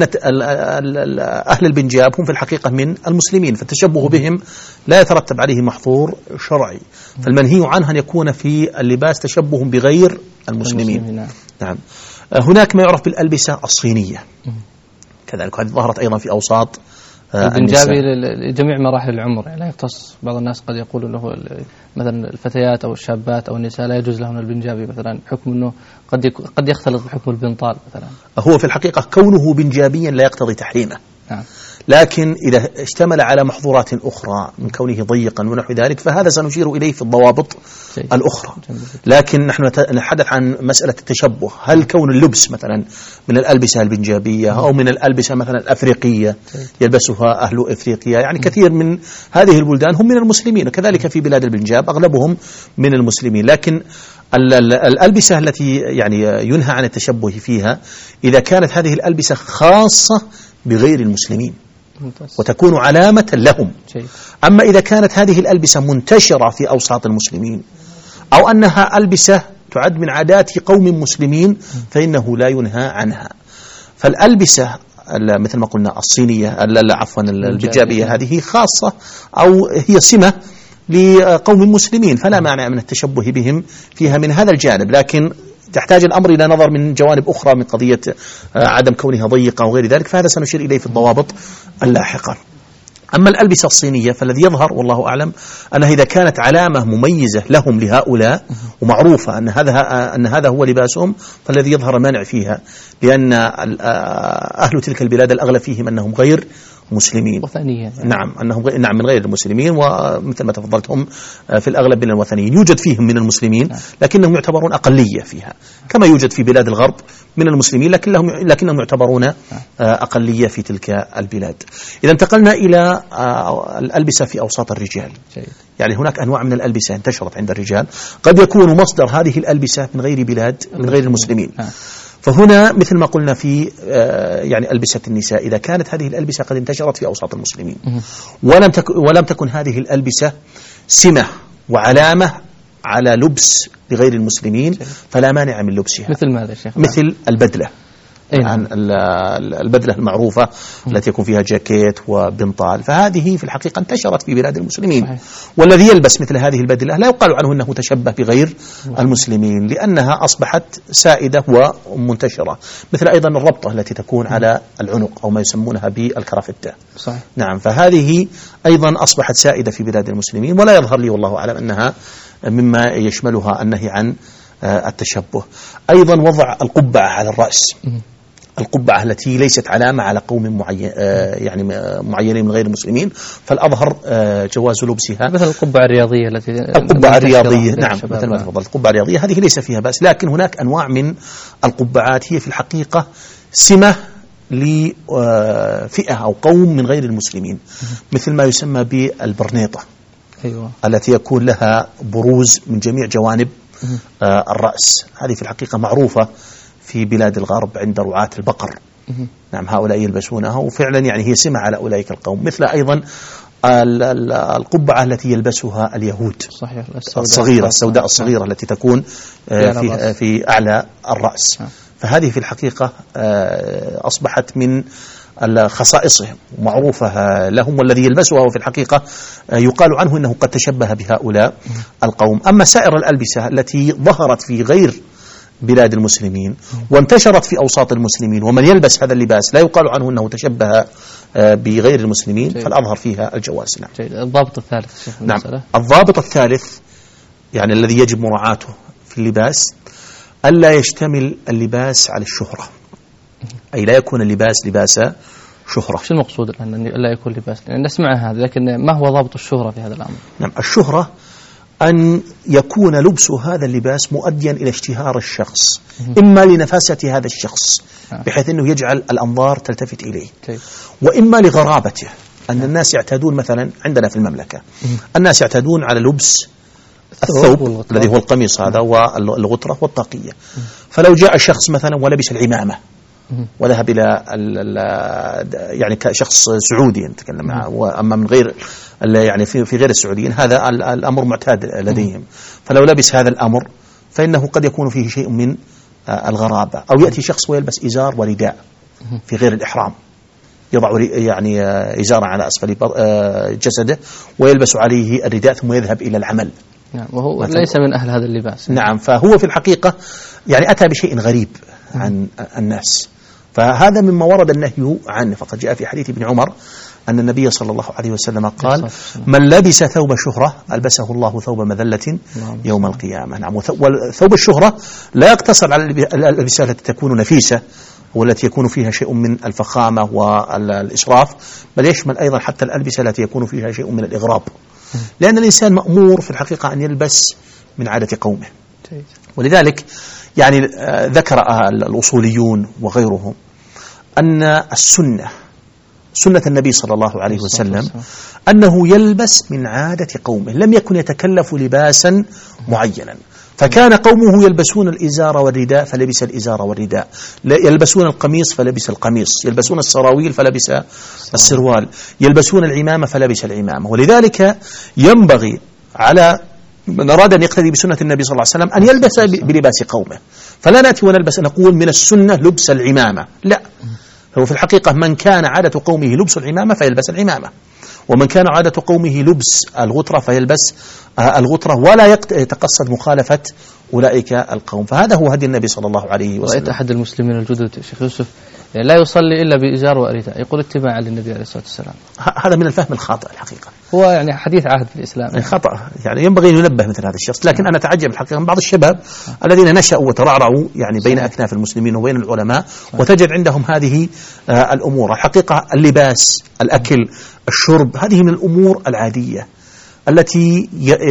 أهل البنجاب هم في الحقيقة من المسلمين، فالتشبه بهم لا يترتب عليه محظور شرعي. فالمنهي عنه أن يكون في اللباس تشبه بغير المسلمين. نعم. هناك ما يعرف بالألبسة الصينية كذلك، هذه ظهرت أيضا في أوساط البنجابي لجميع مراحل العمر، يعني لا يختص. بعض الناس قد يقولوا له مثلا الفتيات أو الشابات أو النساء لا يجوز لهن البنجابي مثلا، حكم أنه قد يختلط بحكم البنطال مثلا. هو في الحقيقة كونه بنجابيا لا يقتضي تحريمه، لكن إذا اشتمل على محظورات أخرى من كونه ضيقا ونحو ذلك فهذا سنشير إليه في الضوابط الأخرى. لكن نحن نتحدث عن مسألة التشبه، هل كون اللبس مثلا من الألبسة البنجابية أو من الألبسة مثلا الأفريقية يلبسها أهل إفريقيا، يعني كثير من هذه البلدان هم من المسلمين، وكذلك في بلاد البنجاب أغلبهم من المسلمين. لكن الألبسة التي يعني ينهى عن التشبه فيها إذا كانت هذه الألبسة خاصة بغير المسلمين وتكون علامة لهم. أما إذا كانت هذه الألبسة منتشرة في أوساط المسلمين، أو أنها ألبسة تعد من عادات قوم مسلمين فإنه لا ينهى عنها. فالألبسة مثل ما قلنا الصينية عفوا البجابية هذه خاصة أو هي سمة لقوم مسلمين، فلا مانع من التشبه بهم فيها من هذا الجانب، لكن تحتاج الأمر إلى نظر من جوانب أخرى من قضية عدم كونها ضيقة وغير ذلك، فهذا سنشير إليه في الضوابط اللاحقة. أما الألبسة الصينية فالذي يظهر والله أعلم أنها إذا كانت علامة مميزة لهم لهؤلاء ومعروفة أن هذا هو لباسهم، فالذي يظهر مانع فيها، لأن أهل تلك البلاد الأغلب فيهم أنهم غير مسلمين وثنية يعني. نعم من غير المسلمين، ومثل ما تفضلت هم في الأغلب من الوثنيين. يوجد فيهم من المسلمين لكنهم يعتبرون أقلية فيها، كما يوجد في بلاد الغرب من المسلمين لكنهم يعتبرون أقلية في تلك البلاد. إذا انتقلنا إلى الألبسة في أوساط الرجال، يعني هناك أنواع من الألبسة انتشرت عند الرجال، قد يكون مصدر هذه الألبسة من غير بلاد من غير المسلمين. فهنا مثل ما قلنا في يعني ألبسة النساء، إذا كانت هذه الألبسة قد انتشرت في أوساط المسلمين ولم تكن هذه الألبسة سمة وعلامة على لبس لغير المسلمين، فلا مانع من لبسها. مثل ماذا شيخ؟ مثل البدلة، عن البدلة المعروفة التي يكون فيها جاكيت وبنطال، فهذه في الحقيقة انتشرت في بلاد المسلمين. والذي يلبس مثل هذه البدلة لا يقال عنه أنه تشبه بغير المسلمين، لأنها أصبحت سائدة ومنتشرة. مثل أيضا الربطة التي تكون على العنق أو ما يسمونها بالكرافتة. صحيح. نعم، فهذه أيضا أصبحت سائدة في بلاد المسلمين، ولا يظهر لي والله أعلم أنها مما يشملها النهي عن التشبه. أيضا وضع القبعة على الرأس، القبعة التي ليست علامة على قوم معين يعني معينين من غير المسلمين، فالأظهر جواز لبسها. مثل القبعة الرياضية القبعة الرياضية، نعم مثل ما تفضلت، القبعة الرياضية هذه ليس فيها بأس، لكن هناك أنواع من القبعات هي في الحقيقة سمة لفئة أو قوم من غير المسلمين، مثل ما يسمى بالبرنيطة. أيوة. التي يكون لها بروز من جميع جوانب الرأس، هذه في الحقيقة معروفة في بلاد الغرب عند رعاة البقر. نعم، هؤلاء يلبسونها، وفعلا يعني هي سمة على أولئك القوم. مثل أيضا القبعة التي يلبسها اليهود، صحيح، السوداء الصغيرة التي تكون في أعلى الرأس. فهذه في الحقيقة أصبحت من خصائصهم ومعروفة لهم، والذي يلبسها وفي الحقيقة يقال عنه أنه قد تشبه بهؤلاء القوم. أما سائر الألبسة التي ظهرت في غير بلاد المسلمين وانتشرت في أوساط المسلمين، ومن يلبس هذا اللباس لا يقال عنه أنه تشبه بغير المسلمين، فالأظهر فيها الجواز. نعم. الضابط الثالث. نعم، الضابط الثالث يعني الذي يجب مراعاته في اللباس ألا يشتمل اللباس على الشهرة، أي لا يكون اللباس لباس شهرة. شو المقصود الآن لا يكون لباس؟ يعني نسمع هذا، لكن ما هو ضابط الشهرة في هذا الأمر؟ نعم، الشهرة أن يكون لبس هذا اللباس مؤديا إلى اشتهار الشخص، إما لنفاسة هذا الشخص بحيث أنه يجعل الأنظار تلتفت إليه، وإما لغرابته، أن الناس يعتادون مثلا عندنا في المملكة الناس يعتادون على لبس الثوب الذي هو القميص هذا والغترة والطاقية، فلو جاء شخص مثلا ولبس العمامة وذهب إلى يعني كشخص سعودي نتكلم معه، وأما من غير يعني في غير السعوديين هذا الأمر معتاد لديهم، فلو لبس هذا الأمر فإنه قد يكون فيه شيء من الغرابة. أو يأتي شخص ويلبس إزار ورداء في غير الإحرام، يضع يعني إزارا على أسفل جسده ويلبس عليه الرداء ثم يذهب إلى العمل. نعم، وهو ليس من أهل هذا اللباس. نعم، فهو في الحقيقة يعني أتى بشيء غريب عن الناس، فهذا مما ورد النهي عنه. فقد جاء في حديث ابن عمر أن النبي صلى الله عليه وسلم قال: من لبس ثوب شهرة ألبسه الله ثوب مذلة يوم القيامة. نعم، وثوب الشهرة لا يقتصر على الألبسة التي تكون نفيسة والتي يكون فيها شيء من الفخامة والإسراف، بل يشمل أيضا حتى الألبسة التي يكون فيها شيء من الإغراب، لأن الإنسان مأمور في الحقيقة أن يلبس من عادة قومه. ولذلك يعني ذكر الأصوليون وغيرهم أن سنة النبي صلى الله عليه وسلم أنه يلبس من عادة قومه، لم يكن يتكلف لباسا معينا. فكان قومه يلبسون الإزار والرداء فلبس الإزار والرداء، يلبسون القميص فلبس القميص، يلبسون السراويل فلبس السروال، يلبسون العمامة فلبس العمامة. ولذلك ينبغي على من أراد أن يقتدي بسنة النبي صلى الله عليه وسلم أن يلبس بلباس قومه. فلا نأتي ونلبس نقول من السنة لبس العمامة، لا، هو في الحقيقة من كان عادة قومه لبس العمامة فيلبس العمامة، ومن كان عادة قومه لبس الغترة فيلبس الغترة، ولا يتقصد مخالفة أولئك القوم. فهذا هو هدي النبي صلى الله عليه وسلم. رأيت أحد المسلمين الجدد شيخ يوسف لا يصلي إلا بإزار وأرداء، يقول اتباعا للنبي عليه الصلاة والسلام. هذا من الفهم الخاطئ الحقيقة، هو يعني حديث عهد في الإسلام، خطأ، يعني ينبغي أن ينبه مثل هذا الشخص. لكن أنا أتعجب الحقيقة من بعض الشباب الذين نشأوا وترعرعوا يعني بين أكناف المسلمين وبين العلماء، وتجد عندهم هذه الأمور. الحقيقة اللباس، الأكل، الشرب، هذه من الأمور العادية التي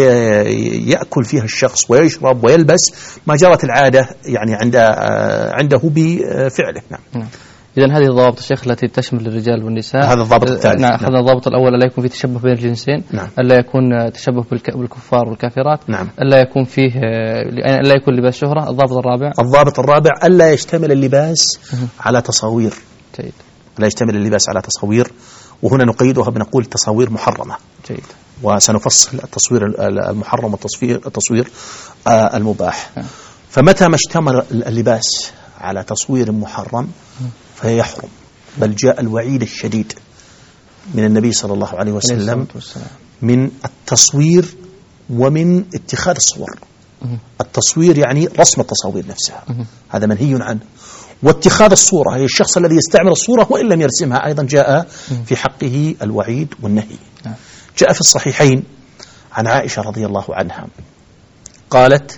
يأكل فيها الشخص ويشرب ويلبس ما جرت العادة يعني عنده بفعله. نعم. إذن هذه الضوابط الشيخ التي تشمل الرجال والنساء. هذا الضابط الثالث. نعم. أخذنا الضابط الأول ألا يكون فيه تشبه بين الجنسين. نعم. ألا يكون تشبه بالكفار والكافرات. نعم. ألا يكون فيه ألا يكون لباس شهرة. الضابط الرابع ألا يشتمل اللباس على تصاوير. جيد. لا يشتمل اللباس على تصاوير، وهنا نقيدها بنقول تصاوير محرمة. جيد. وسنفصل التصوير المحرم والتصوير المباح. فمتى ما اشتمل اللباس على تصوير محرم فيحرم، بل جاء الوعيد الشديد من النبي صلى الله عليه وسلم من التصوير ومن اتخاذ الصور. التصوير يعني رسم التصاوير نفسها، هذا منهي عنه. واتخاذ الصورة هي الشخص الذي يستعمل الصورة وإن لم يرسمها، أيضا جاء في حقه الوعيد والنهي. جاء في الصحيحين عن عائشة رضي الله عنها قالت: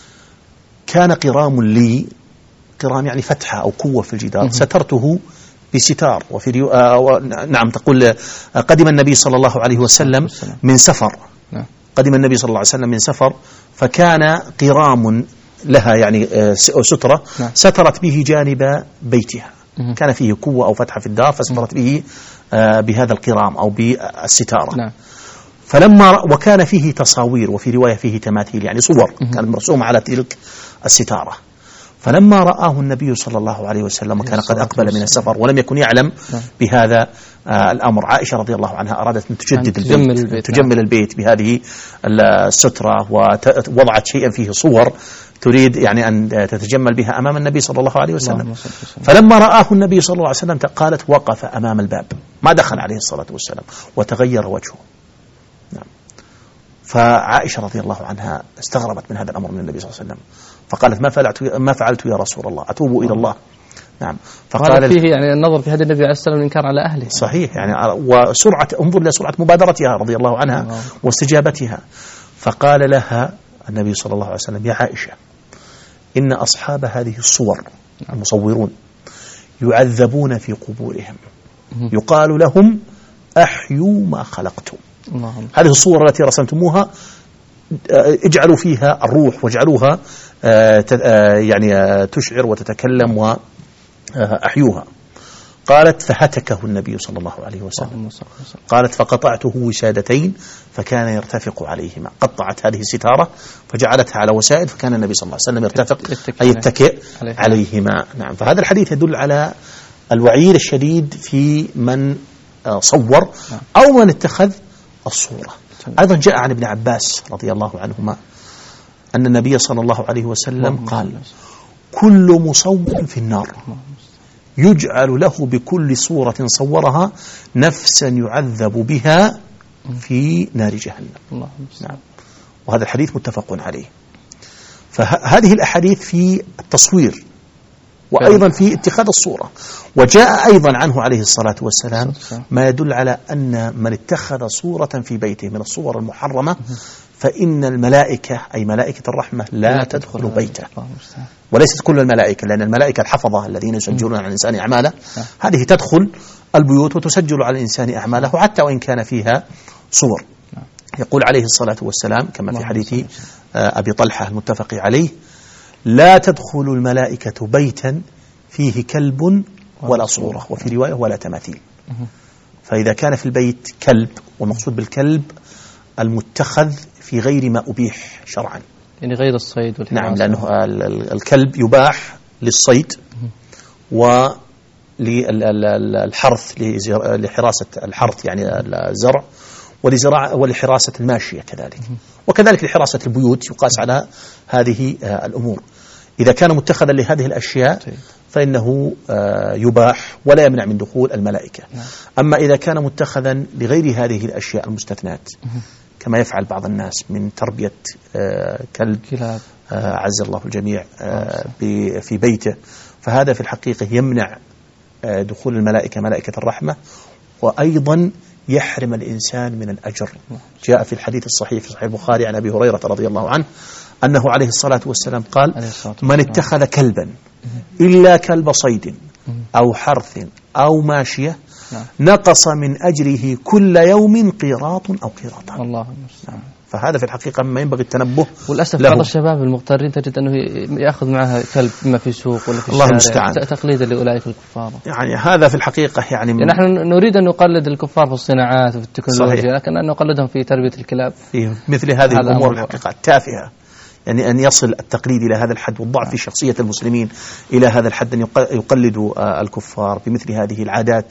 كان قرام لي، قرام يعني فتحة أو قوة في الجدار، سترته بستار. وفي نعم تقول قدم النبي صلى الله عليه وسلم من سفر، قدم النبي صلى الله عليه وسلم من سفر، فكان قرام لها يعني سترة سترت به جانب بيتها، كان فيه قوة أو فتحة في الدار فسترت به بهذا القرام أو بالستارة. فلما وكان فيه تصاوير، وفي رواية فيه تماثيل يعني صور كانت مرسومة على تلك الستارة. فلما رآه النبي صلى الله عليه وسلم وكان قد أقبل من السفر ولم يكن يعلم بهذا الأمر، عائشة رضي الله عنها أرادت أن تجدد البيت، تجمل البيت بهذه السترة، ووضعت شيئا فيه صور تريد يعني أن تتجمل بها أمام النبي صلى الله عليه وسلم. فلما رآه النبي صلى الله عليه وسلم قالت: وقف أمام الباب، ما دخل عليه الصلاة والسلام، وتغير وجهه. نعم. فعائشة رضي الله عنها استغربت من هذا الأمر من النبي صلى الله عليه وسلم، فقالت: ما فعلت يا رسول الله، أتوب إلى الله. نعم. فقال فيه يعني النظر في هذا النبي عليه السلام الإنكار على أهله. صحيح، يعني وسرعة، انظر إلى سرعة مبادرتها رضي الله عنها واستجابتها. فقال لها النبي صلى الله عليه وسلم: يا عائشة، إن أصحاب هذه الصور المصورون يعذبون في قبورهم، يقال لهم: أحيوا ما خلقتم. هذه الصور التي رسمتموها اجعلوا فيها الروح واجعلوها يعني تشعر وتتكلم وأحيوها. قالت: فهتكه النبي صلى الله عليه وسلم. قالت: فقطعته وسادتين فكان يرتفق عليهما، قطعت هذه الستارة فجعلتها على وسائد، فكان النبي صلى الله عليه وسلم يرتفق أي يتكئ عليهما. نعم. فهذا الحديث يدل على الوعيد الشديد في من صور أو من اتخذ الصورة. أيضا جاء عن ابن عباس رضي الله عنهما أن النبي صلى الله عليه وسلم قال: كل مصور في النار، يجعل له بكل صورة صورها نفسا يعذب بها في نار جهنم. نعم. وهذا الحديث متفق عليه. فهذه الأحاديث في التصوير وأيضا في اتخاذ الصورة. وجاء أيضا عنه عليه الصلاة والسلام ما يدل على أن من اتخذ صورة في بيته من الصور المحرمة فإن الملائكة أي ملائكة الرحمة لا تدخل بيته، وليست كل الملائكة، لأن الملائكة الحفظة الذين يسجلون على الإنسان أعماله هذه تدخل البيوت وتسجل على الإنسان أعماله حتى وإن كان فيها صور. يقول عليه الصلاة والسلام كما في حديث أبي طلحة المتفق عليه: لا تدخل الملائكة بيتا فيه كلب ولا صورة، وفي رواية ولا تماثيل. فإذا كان في البيت كلب، والمقصود بالكلب المتخذ في غير ما أبيح شرعا، يعني غير الصيد والحراسة. نعم، لأنه الكلب يباح للصيد وللحرث، لحراسة الحرث يعني الزرع، ولزراعة ولحراسة الماشية كذلك، وكذلك لحراسة البيوت يقاس على هذه الأمور. إذا كان متخذا لهذه الأشياء فإنه يباح ولا يمنع من دخول الملائكة. أما إذا كان متخذا لغير هذه الأشياء المستثنات كما يفعل بعض الناس من تربية كلب عز الله الجميع في بيته، فهذا في الحقيقة يمنع دخول الملائكة، ملائكة الرحمة، وأيضا يحرم الإنسان من الأجر. جاء في الحديث الصحيح في صحيح البخاري عن أبي هريرة رضي الله عنه أنه عليه الصلاة والسلام قال: من اتخذ كلبا إلا كلب صيد أو حرث أو ماشية نقص من أجره كل يوم قيراط أو قيراطان. الله المستعان. فهذا في الحقيقة مما ينبغي التنبه. وللأسف بعض الشباب المغترين تجد أنه يأخذ معها كلب إما في سوق ولا في الله الشارع المستعان. تقليدا لأولئك الكفار. يعني هذا في الحقيقة يعني نحن نريد أن نقلد الكفار في الصناعات وفي التكنولوجيا، لكن أن نقلدهم في تربية الكلاب في مثل هذه الأمور الحقيقة التافهة. يعني أن يصل التقليد إلى هذا الحد والضعف في شخصية المسلمين إلى هذا الحد أن يقلدوا الكفار بمثل هذه العادات.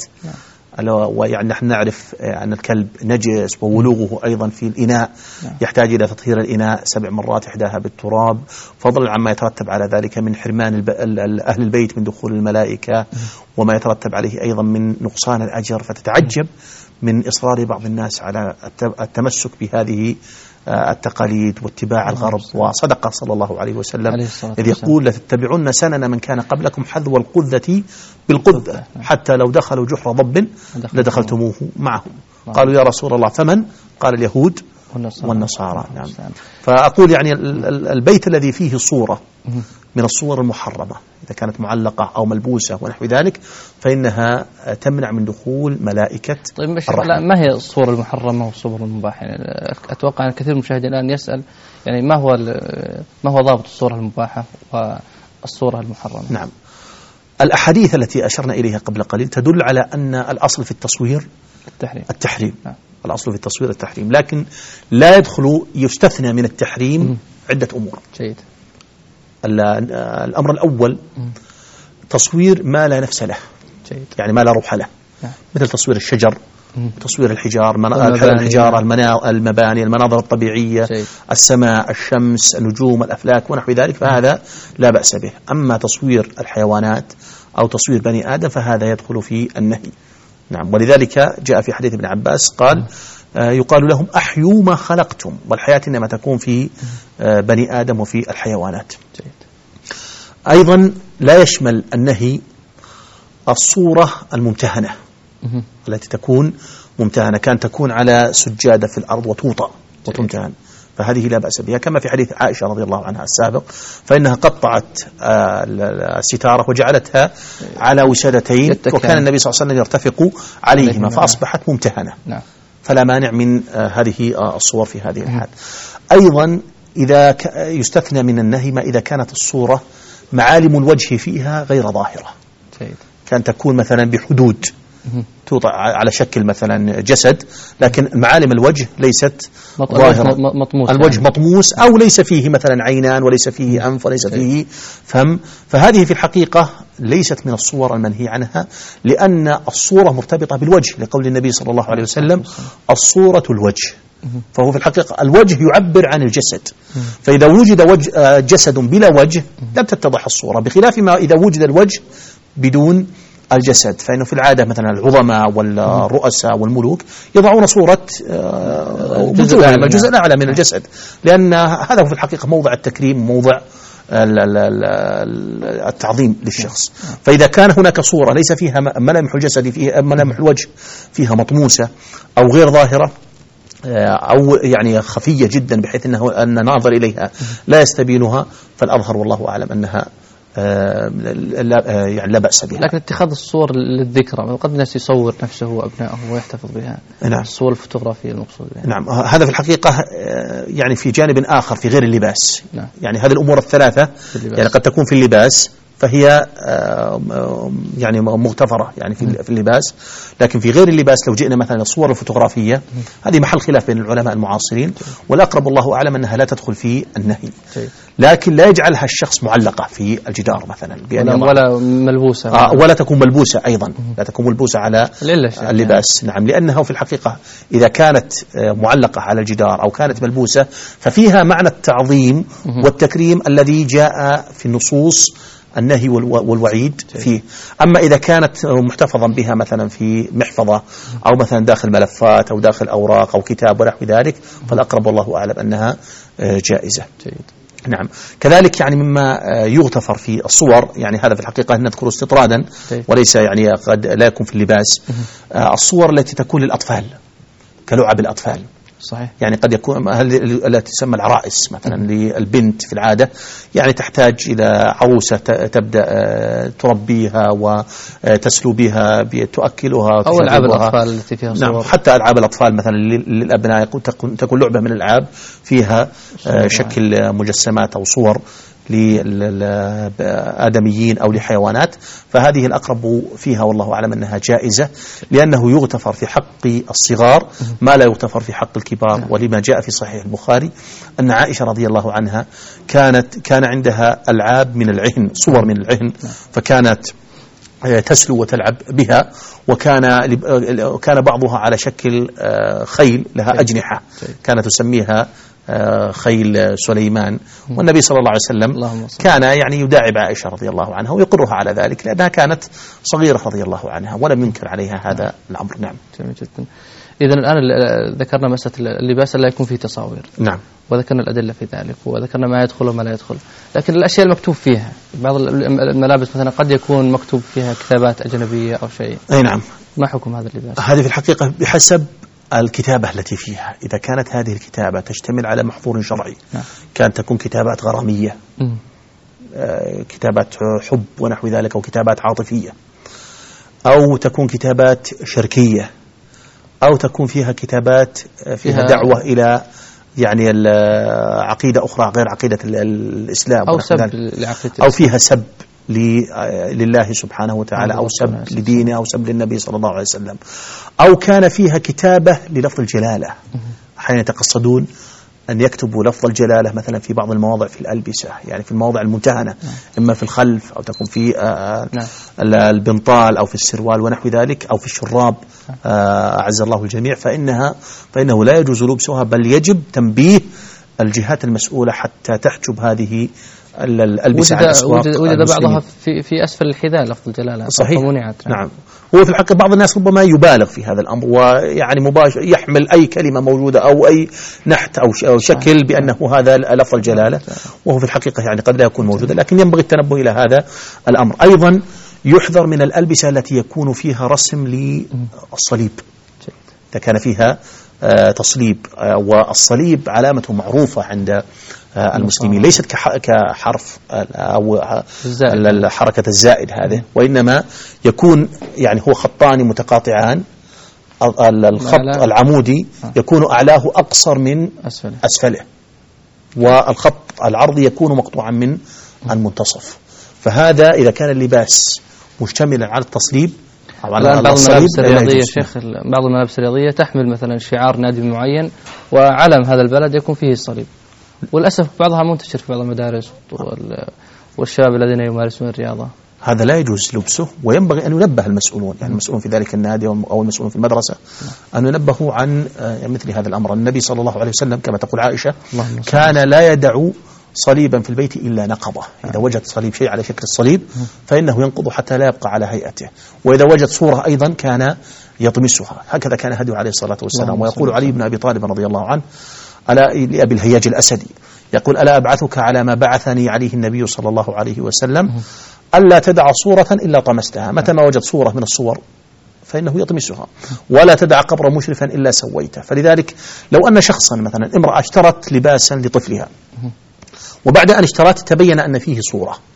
ويعني نحن نعرف أن الكلب نجس وولوغه أيضا في الإناء يحتاج إلى تطهير الإناء 7 مرات، إحداها بالتراب، فضلا عما يترتب على ذلك من حرمان أهل البيت من دخول الملائكة، وما يترتب عليه أيضا من نقصان الأجر. فتتعجب من إصرار بعض الناس على التمسك بهذه التقاليد واتباع الغرب. وصدق صلى الله عليه وسلم إذ يقول: لتتبعن سنن من كان قبلكم حذو القذة بالقذة حتى لو دخلوا جحر ضب لدخلتموه معهم. قالوا: يا رسول الله فمن؟ قال: اليهود والنصارى. نعم. فأقول يعني البيت الذي فيه صورة من الصور المحرمة إذا كانت معلقة أو ملبوسة ونحو ذلك فإنها تمنع من دخول ملائكة الرحمة. ما هي الصور المحرمة والصور المباحة؟ يعني أتوقع أن كثير من المشاهدين الآن يسأل يعني ما هو ضابط الصورة المباحة والصورة المحرمة؟ نعم. الأحاديث التي أشرنا إليها قبل قليل تدل على أن الأصل في التصوير التحريم. نعم. الأصل في التصوير التحريم، لكن لا يستثنى من التحريم عدة أمور. جيد. الأمر الأول تصوير ما لا نفس له. جيد. يعني ما لا روح له. مثل تصوير الشجر، تصوير الحجارة، المباني، المناظر الطبيعية. جيد. السماء، الشمس، النجوم، الأفلاك ونحو ذلك، فهذا لا بأس به. أما تصوير الحيوانات أو تصوير بني آدم فهذا يدخل في النهي. نعم. ولذلك جاء في حديث ابن عباس قال: يقال لهم أحيوا ما خلقتم، والحياة إنما تكون في بني آدم وفي الحيوانات. جيد. أيضا لا يشمل النهي الصورة الممتهنة التي تكون ممتهنة، كان تكون على سجادة في الأرض وتوطأ وتمتهن، فهذه لا بأس بها. كما في حديث عائشة رضي الله عنها السابق، فإنها قطعت الستارة وجعلتها على وسادتين، وكان النبي صلى الله عليه وسلم يرتفق عليهما فأصبحت ممتهنة. نعم. فلا مانع من هذه الصور في هذه الحال. أيضا إذا يستثنى من النهي ما إذا كانت الصورة معالم الوجه فيها غير ظاهرة. جيد. كان تكون مثلا بحدود توضع على شكل مثلا جسد، لكن معالم الوجه ليست ظاهرة، الوجه مطموس أو ليس فيه مثلا عينان وليس فيه أنف وليس فيه فم، فهذه في الحقيقة ليست من الصور المنهي عنها، لأن الصورة مرتبطة بالوجه، لقول النبي صلى الله عليه وسلم: الصورة الوجه. فهو في الحقيقة الوجه يعبر عن الجسد، فإذا وجد جسد بلا وجه لم تتضح الصورة، بخلاف ما إذا وجد الوجه بدون الجسد، فإنه في العادة مثلا العظماء والرؤساء والملوك يضعون صورة الجزء الأعلى من الجسد، لأن هذا في الحقيقة موضع التكريم، موضع التعظيم للشخص. فإذا كان هناك صورة ليس فيها ملامح الجسد، فيها ملامح الوجه فيها مطموسة أو غير ظاهرة أو يعني خفية جدا بحيث أن ناظر إليها لا يستبينها، فالأظهر والله أعلم أنها يعني لا بأس بها. لكن اتخاذ الصور للذكرى، قد الناس يصور نفسه وأبنائه ويحتفظ بها. نعم. الصور الفوتوغرافية المقصود بها. نعم. هذا في الحقيقة يعني في جانب آخر في غير اللباس. نعم. يعني هذه الأمور الثلاثة يعني قد تكون في اللباس فهي يعني مغتفرة يعني في اللباس. لكن في غير اللباس لو جئنا مثلا الصور الفوتوغرافية هذه محل خلاف بين العلماء المعاصرين، والأقرب الله أعلم أنها لا تدخل في النهي، لكن لا يجعلها الشخص معلقة في الجدار مثلا ولا ملبوسة ولا تكون ملبوسة أيضا، لا تكون ملبوسة على اللباس. نعم، لأنها في الحقيقة إذا كانت معلقة على الجدار أو كانت ملبوسة ففيها معنى التعظيم والتكريم الذي جاء في النصوص النهي والوعيد فيه. أما إذا كانت محتفظا بها مثلا في محفظة أو مثلا داخل ملفات أو داخل أوراق أو كتاب ونحو ذلك فالأقرب والله أعلم أنها جائزة. نعم. كذلك يعني مما يغتفر في الصور، يعني هذا في الحقيقة نذكر استطرادا وليس يعني قد لا يكون في اللباس، الصور التي تكون للأطفال كلعب الأطفال. صحيح. يعني قد يكون التي تسمى العرائس مثلا للبنت في العادة، يعني تحتاج إلى عروسة تبدأ تربيها وتسلو بها، تؤكلها أو ألعاب الأطفال التي فيها صور. نعم، حتى ألعاب الأطفال مثلا للأبناء تكون لعبة من الألعاب فيها شكل مجسمات أو صور للآدميين أو لحيوانات، فهذه الأقرب فيها والله أعلم أنها جائزة، لأنه يغتفر في حق الصغار ما لا يغتفر في حق الكبار. ولما جاء في صحيح البخاري أن عائشة رضي الله عنها كان عندها ألعاب من العهن، صور من العهن، فكانت تسلو وتلعب بها، وكان بعضها على شكل خيل لها أجنحة كانت تسميها خيل سليمان. والنبي صلى الله عليه وسلم كان يعني يداعب عائشة رضي الله عنها ويقرها على ذلك لأنها كانت صغيرة رضي الله عنها ولم ينكر عليها هذا الأمر. نعم. جميل جدا. إذن الآن ذكرنا مسألة اللباس لا يكون فيه تصاوير. نعم. وذكرنا الأدلة في ذلك، وذكرنا ما يدخل وما لا يدخل، لكن الأشياء المكتوب فيها بعض الملابس مثلا قد يكون مكتوب فيها كتابات أجنبية أو شيء. أي نعم. ما حكم هذا اللباس؟ هذه في الحقيقة بحسب الكتابة التي فيها. إذا كانت هذه الكتابة تشتمل على محظور شرعي، كانت تكون كتابات غرامية، كتابات حب ونحو ذلك، أو كتابات عاطفية، أو تكون كتابات شركية، أو تكون فيها كتابات فيها دعوة إلى يعني عقيدة أخرى غير عقيدة الإسلام، أو سب أو فيها سب لله سبحانه وتعالى، أو سب لدينه، أو سب للنبي صلى الله عليه وسلم، أو كان فيها كتابة للفظ الجلالة. أحيانا يتقصدون أن يكتبوا لفظ الجلالة مثلا في بعض المواضع في الألبسة، يعني في المواضع الممتهنة، إما في الخلف أو تكون في البنطال أو في السروال ونحو ذلك، أو في الشراب، أعز الله الجميع، فإنه لا يجوز لبسها، بل يجب تنبيه الجهات المسؤولة حتى تحجب هذه الألبسة عن أسواق وجد بعضها في أسفل الحذاء لفظ الجلالة. صحيح. نعم. هو في الحقيقة بعض الناس ربما يبالغ في هذا الأمر، ويعني مباشر يحمل أي كلمة موجودة أو أي نحت أو شكل بأنه هذا لفظ الجلالة، وهو في الحقيقة يعني قد لا يكون موجودا، لكن ينبغي التنبه إلى هذا الأمر. أيضا يحذر من الألبسة التي يكون فيها رسم للصليب، إذا كان فيها تصليب، والصليب علامة معروفة عند المسلمين، ليست كحرف أو حركة الزائد هذه، وإنما يكون يعني هو خطان متقاطعان، الخط العمودي يكون أعلاه أقصر من أسفله، والخط العرضي يكون مقطوعا من المنتصف. فهذا إذا كان اللباس مشتملا على التصليب أو على بعض الملابس الرياضية شيخ، بعض الملابس الرياضية تحمل مثلا شعار نادي معين وعلم هذا البلد يكون فيه الصليب، وللأسف بعضها منتشر في بعض المدارس والشباب الذين يمارسون الرياضة. هذا لا يجوز لبسه، وينبغي أن ينبه المسؤولون، يعني المسؤولون في ذلك النادي أو المسؤولون في المدرسة أن ينبهوا عن مثل هذا الأمر. النبي صلى الله عليه وسلم كما تقول عائشة كان لا يدع صليبا في البيت إلا نقضه، إذا وجد صليب شيء على شكل الصليب فإنه ينقض حتى لا يبقى على هيئته، وإذا وجد صورة أيضا كان يطمسها. هكذا كان هدي عليه الصلاة والسلام. ويقول علي بن أبي طالب رضي الله عنه لأبي الهياج الأسدي، يقول ألا أبعثك على ما بعثني عليه النبي صلى الله عليه وسلم، ألا تدع صورة إلا طمستها، متى ما وجد صورة من الصور فإنه يطمسها، ولا تدع قبر مشرفا إلا سويته. فلذلك لو أن شخصا مثلا امرأة اشترت لباسا لطفلها، وبعد أن اشترت تبين أن فيه صورة،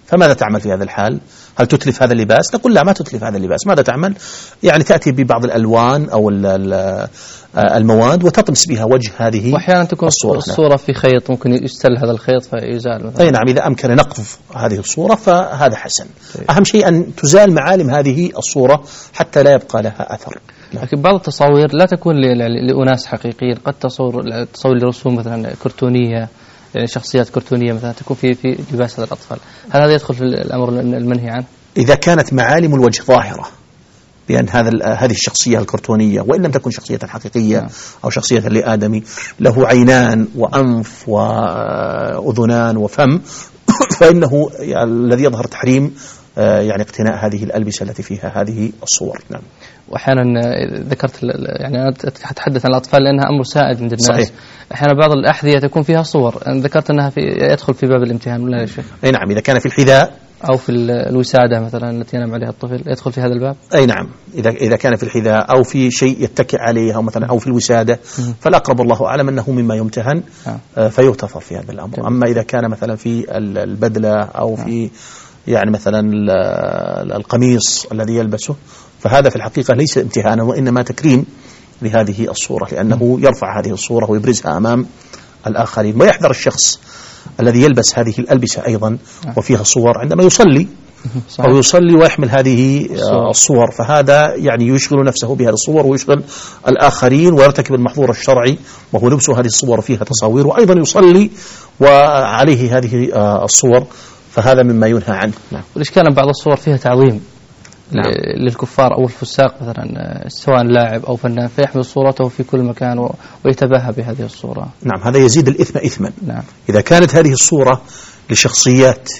فماذا تعمل في هذا الحال؟ هل تتلف هذا اللباس؟ نقول لا، ما تتلف هذا اللباس. ماذا تعمل؟ يعني تأتي ببعض الألوان أو المواد وتطمس بها وجه هذه. وأحيانا تكون الصورة في خيط، ممكن يستل هذا الخيط فيزال مثلا. أي نعم، إذا أمكن نقض هذه الصورة فهذا حسن. أهم شيء أن تزال معالم هذه الصورة حتى لا يبقى لها أثر. لكن بعض التصاوير لا تكون لأناس حقيقيين، قد تصور لرسوم مثلا كرتونية، يعني شخصيات كرتونية مثلا تكون في لباس هذا الأطفال. هل هذا يدخل في الأمر المنهي عنه؟ إذا كانت معالم الوجه ظاهرة بأن هذه الشخصية الكرتونية، وإن لم تكن شخصية حقيقية أو شخصية لآدمي له عينان وأنف وأذنان وفم فإنه الذي يظهر تحريم يعني اقتناء هذه الألبسة التي فيها هذه الصور. نعم. وأحيانا ذكرت يعني أنا أتحدث عن الأطفال لأنها أمر سائد عند الناس. صحيح. أحيانا بعض الأحذية تكون فيها صور، أنا ذكرت أنها يدخل في باب الامتهان ولا يا شيخ؟ أي نعم، إذا كان في الحذاء أو في الوسادة مثلا التي ينام عليها الطفل يدخل في هذا الباب. أي نعم، إذا كان في الحذاء أو في شيء يتكئ عليه أو مثلا أو في الوسادة فالأقرب الله أعلم أنه مما يمتهن فيغتفر في هذا الأمر. أما إذا كان مثلا في البدلة أو في يعني مثلا القميص الذي يلبسه فهذا في الحقيقة ليس امتهانا وإنما تكريم لهذه الصورة، لأنه يرفع هذه الصورة ويبرزها أمام الآخرين. ويحذر الشخص الذي يلبس هذه الألبسة أيضا وفيها صور عندما يصلي أو يصلي ويحمل هذه الصور، فهذا يعني يشغل نفسه بهذه الصور ويشغل الآخرين ويرتكب المحظور الشرعي وهو لبس هذه الصور فيها تصاوير، وأيضا يصلي وعليه هذه الصور، فهذا مما ينهى عنه. نعم. والإشكال بعض الصور فيها تعظيم للكفار أو الفساق مثلا، سواء لاعب أو فنان، فيحمل صورته في كل مكان ويتباهى بهذه الصورة. نعم، هذا يزيد الإثم إثما. نعم. إذا كانت هذه الصورة لشخصيات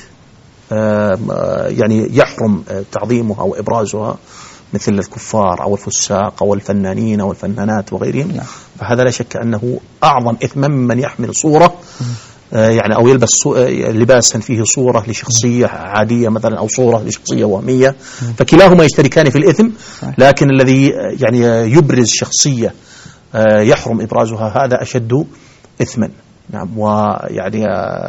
يعني يحرم تعظيمها وإبرازها مثل الكفار أو الفساق أو الفنانين أو الفنانات وغيرهم، نعم. فهذا لا شك أنه أعظم إثما ممن يحمل صورة يعني أو يلبس لباسا فيه صورة لشخصية عادية مثلا أو صورة لشخصية وهمية، فكلاهما يشتركان في الإثم، لكن الذي يعني يبرز شخصية يحرم إبرازها هذا أشد إثما. نعم. ويعني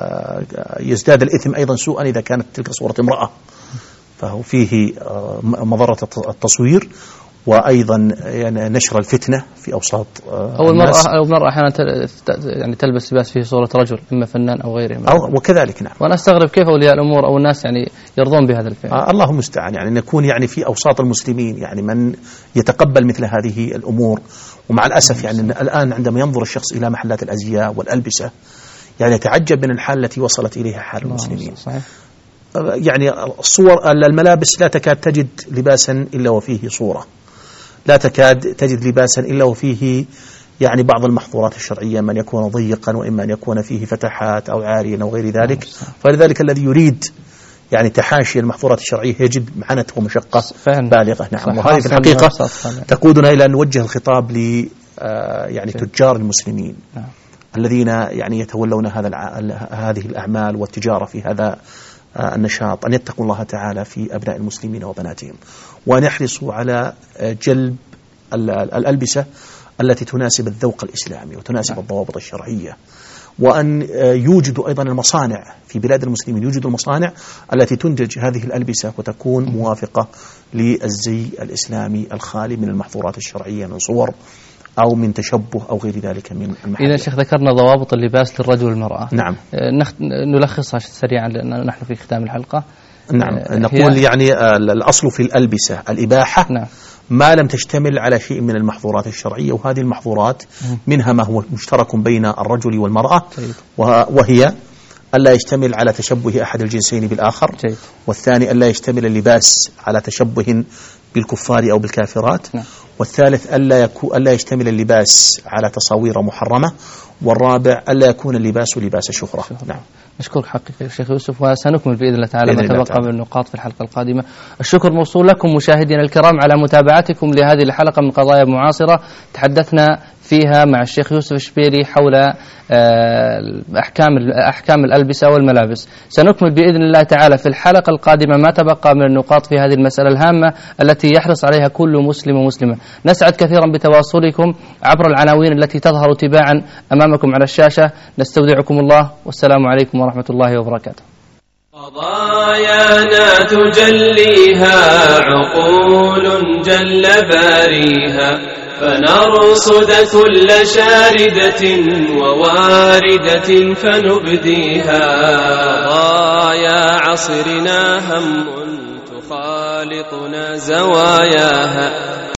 يزداد الإثم أيضا سوءا إذا كانت تلك صورة امرأة، فهو فيه مضرة التصوير وأيضا يعني نشر الفتنة في أوساط الناس. أو المرأة أحيانا يعني تلبس لباس فيه صورة رجل إما فنان أو غيره أو وكذلك. نعم. وأنا أستغرب كيف أولياء الأمور أو الناس يعني يرضون بهذا الفعل. الله المستعان، يعني نكون يعني في أوساط المسلمين يعني من يتقبل مثل هذه الأمور. ومع الأسف يعني الآن عندما ينظر الشخص إلى محلات الأزياء والألبسة يعني يتعجب من الحال التي وصلت إليها حال المسلمين. صحيح. يعني الصور الملابس لا تكاد تجد لباسا إلا وفيه صورة، لا تكاد تجد لباسا إلا وفيه يعني بعض المحظورات الشرعية، من يكون ضيقا وإما أن يكون فيه فتحات أو عاريا أو غير ذلك. فلذلك الذي يريد يعني تحاشي المحظورات الشرعية يجد معاناة ومشقة بالغة. نعم. وهذه في الحقيقة تقودنا إلى أن نوجه الخطاب ل يعني تجار المسلمين الذين يعني يتولون هذه الأعمال والتجارة في هذا النشاط، أن يتقوا الله تعالى في أبناء المسلمين وبناتهم، وأن يحرصوا على جلب الألبسة التي تناسب الذوق الإسلامي وتناسب الضوابط الشرعية، وأن يوجدوا أيضا المصانع في بلاد المسلمين، يوجدوا المصانع التي تنتج هذه الألبسة وتكون موافقة للزي الإسلامي الخالي من المحظورات الشرعية من صور أو من تشبه أو غير ذلك من المحظورات. إذا شيخ ذكرنا ضوابط اللباس للرجل والمرأة. نعم. نلخصها سريعا لأن نحن في ختام الحلقة. نعم. نقول يعني الأصل في الألبسة الإباحة. نعم. ما لم تشتمل على شيء من المحظورات الشرعية، وهذه المحظورات منها ما هو مشترك بين الرجل والمرأة، وهي ألا يشتمل على تشبه أحد الجنسين بالآخر، والثاني ألا يشتمل اللباس على تشبه بالكفار أو بالكافرات، والثالث ألا يشتمل اللباس على تصاوير محرمة، والرابع ألا يكون اللباس لباس شهرة. نعم. أشكرك حقيقة شيخ يوسف، وسنكمل بإذن الله تعالى ما تبقى من النقاط في الحلقة القادمة. الشكر موصول لكم مشاهدينا الكرام على متابعتكم لهذه الحلقة من قضايا معاصرة، تحدثنا فيها مع الشيخ يوسف الشبيري حول أحكام الألبسة والملابس. سنكمل بإذن الله تعالى في الحلقة القادمة ما تبقى من النقاط في هذه المسألة الهامة التي يحرص عليها كل مسلم ومسلمة. نسعد كثيرا بتواصلكم عبر العناوين التي تظهر تباعا أمامكم على الشاشة. نستودعكم الله، والسلام عليكم ورحمة الله وبركاته. قضايانا تجليها عقول جل باريها، فنرصد كل شاردة وواردة فنبديها. قضايا عصرنا هم تخالطنا زواياها،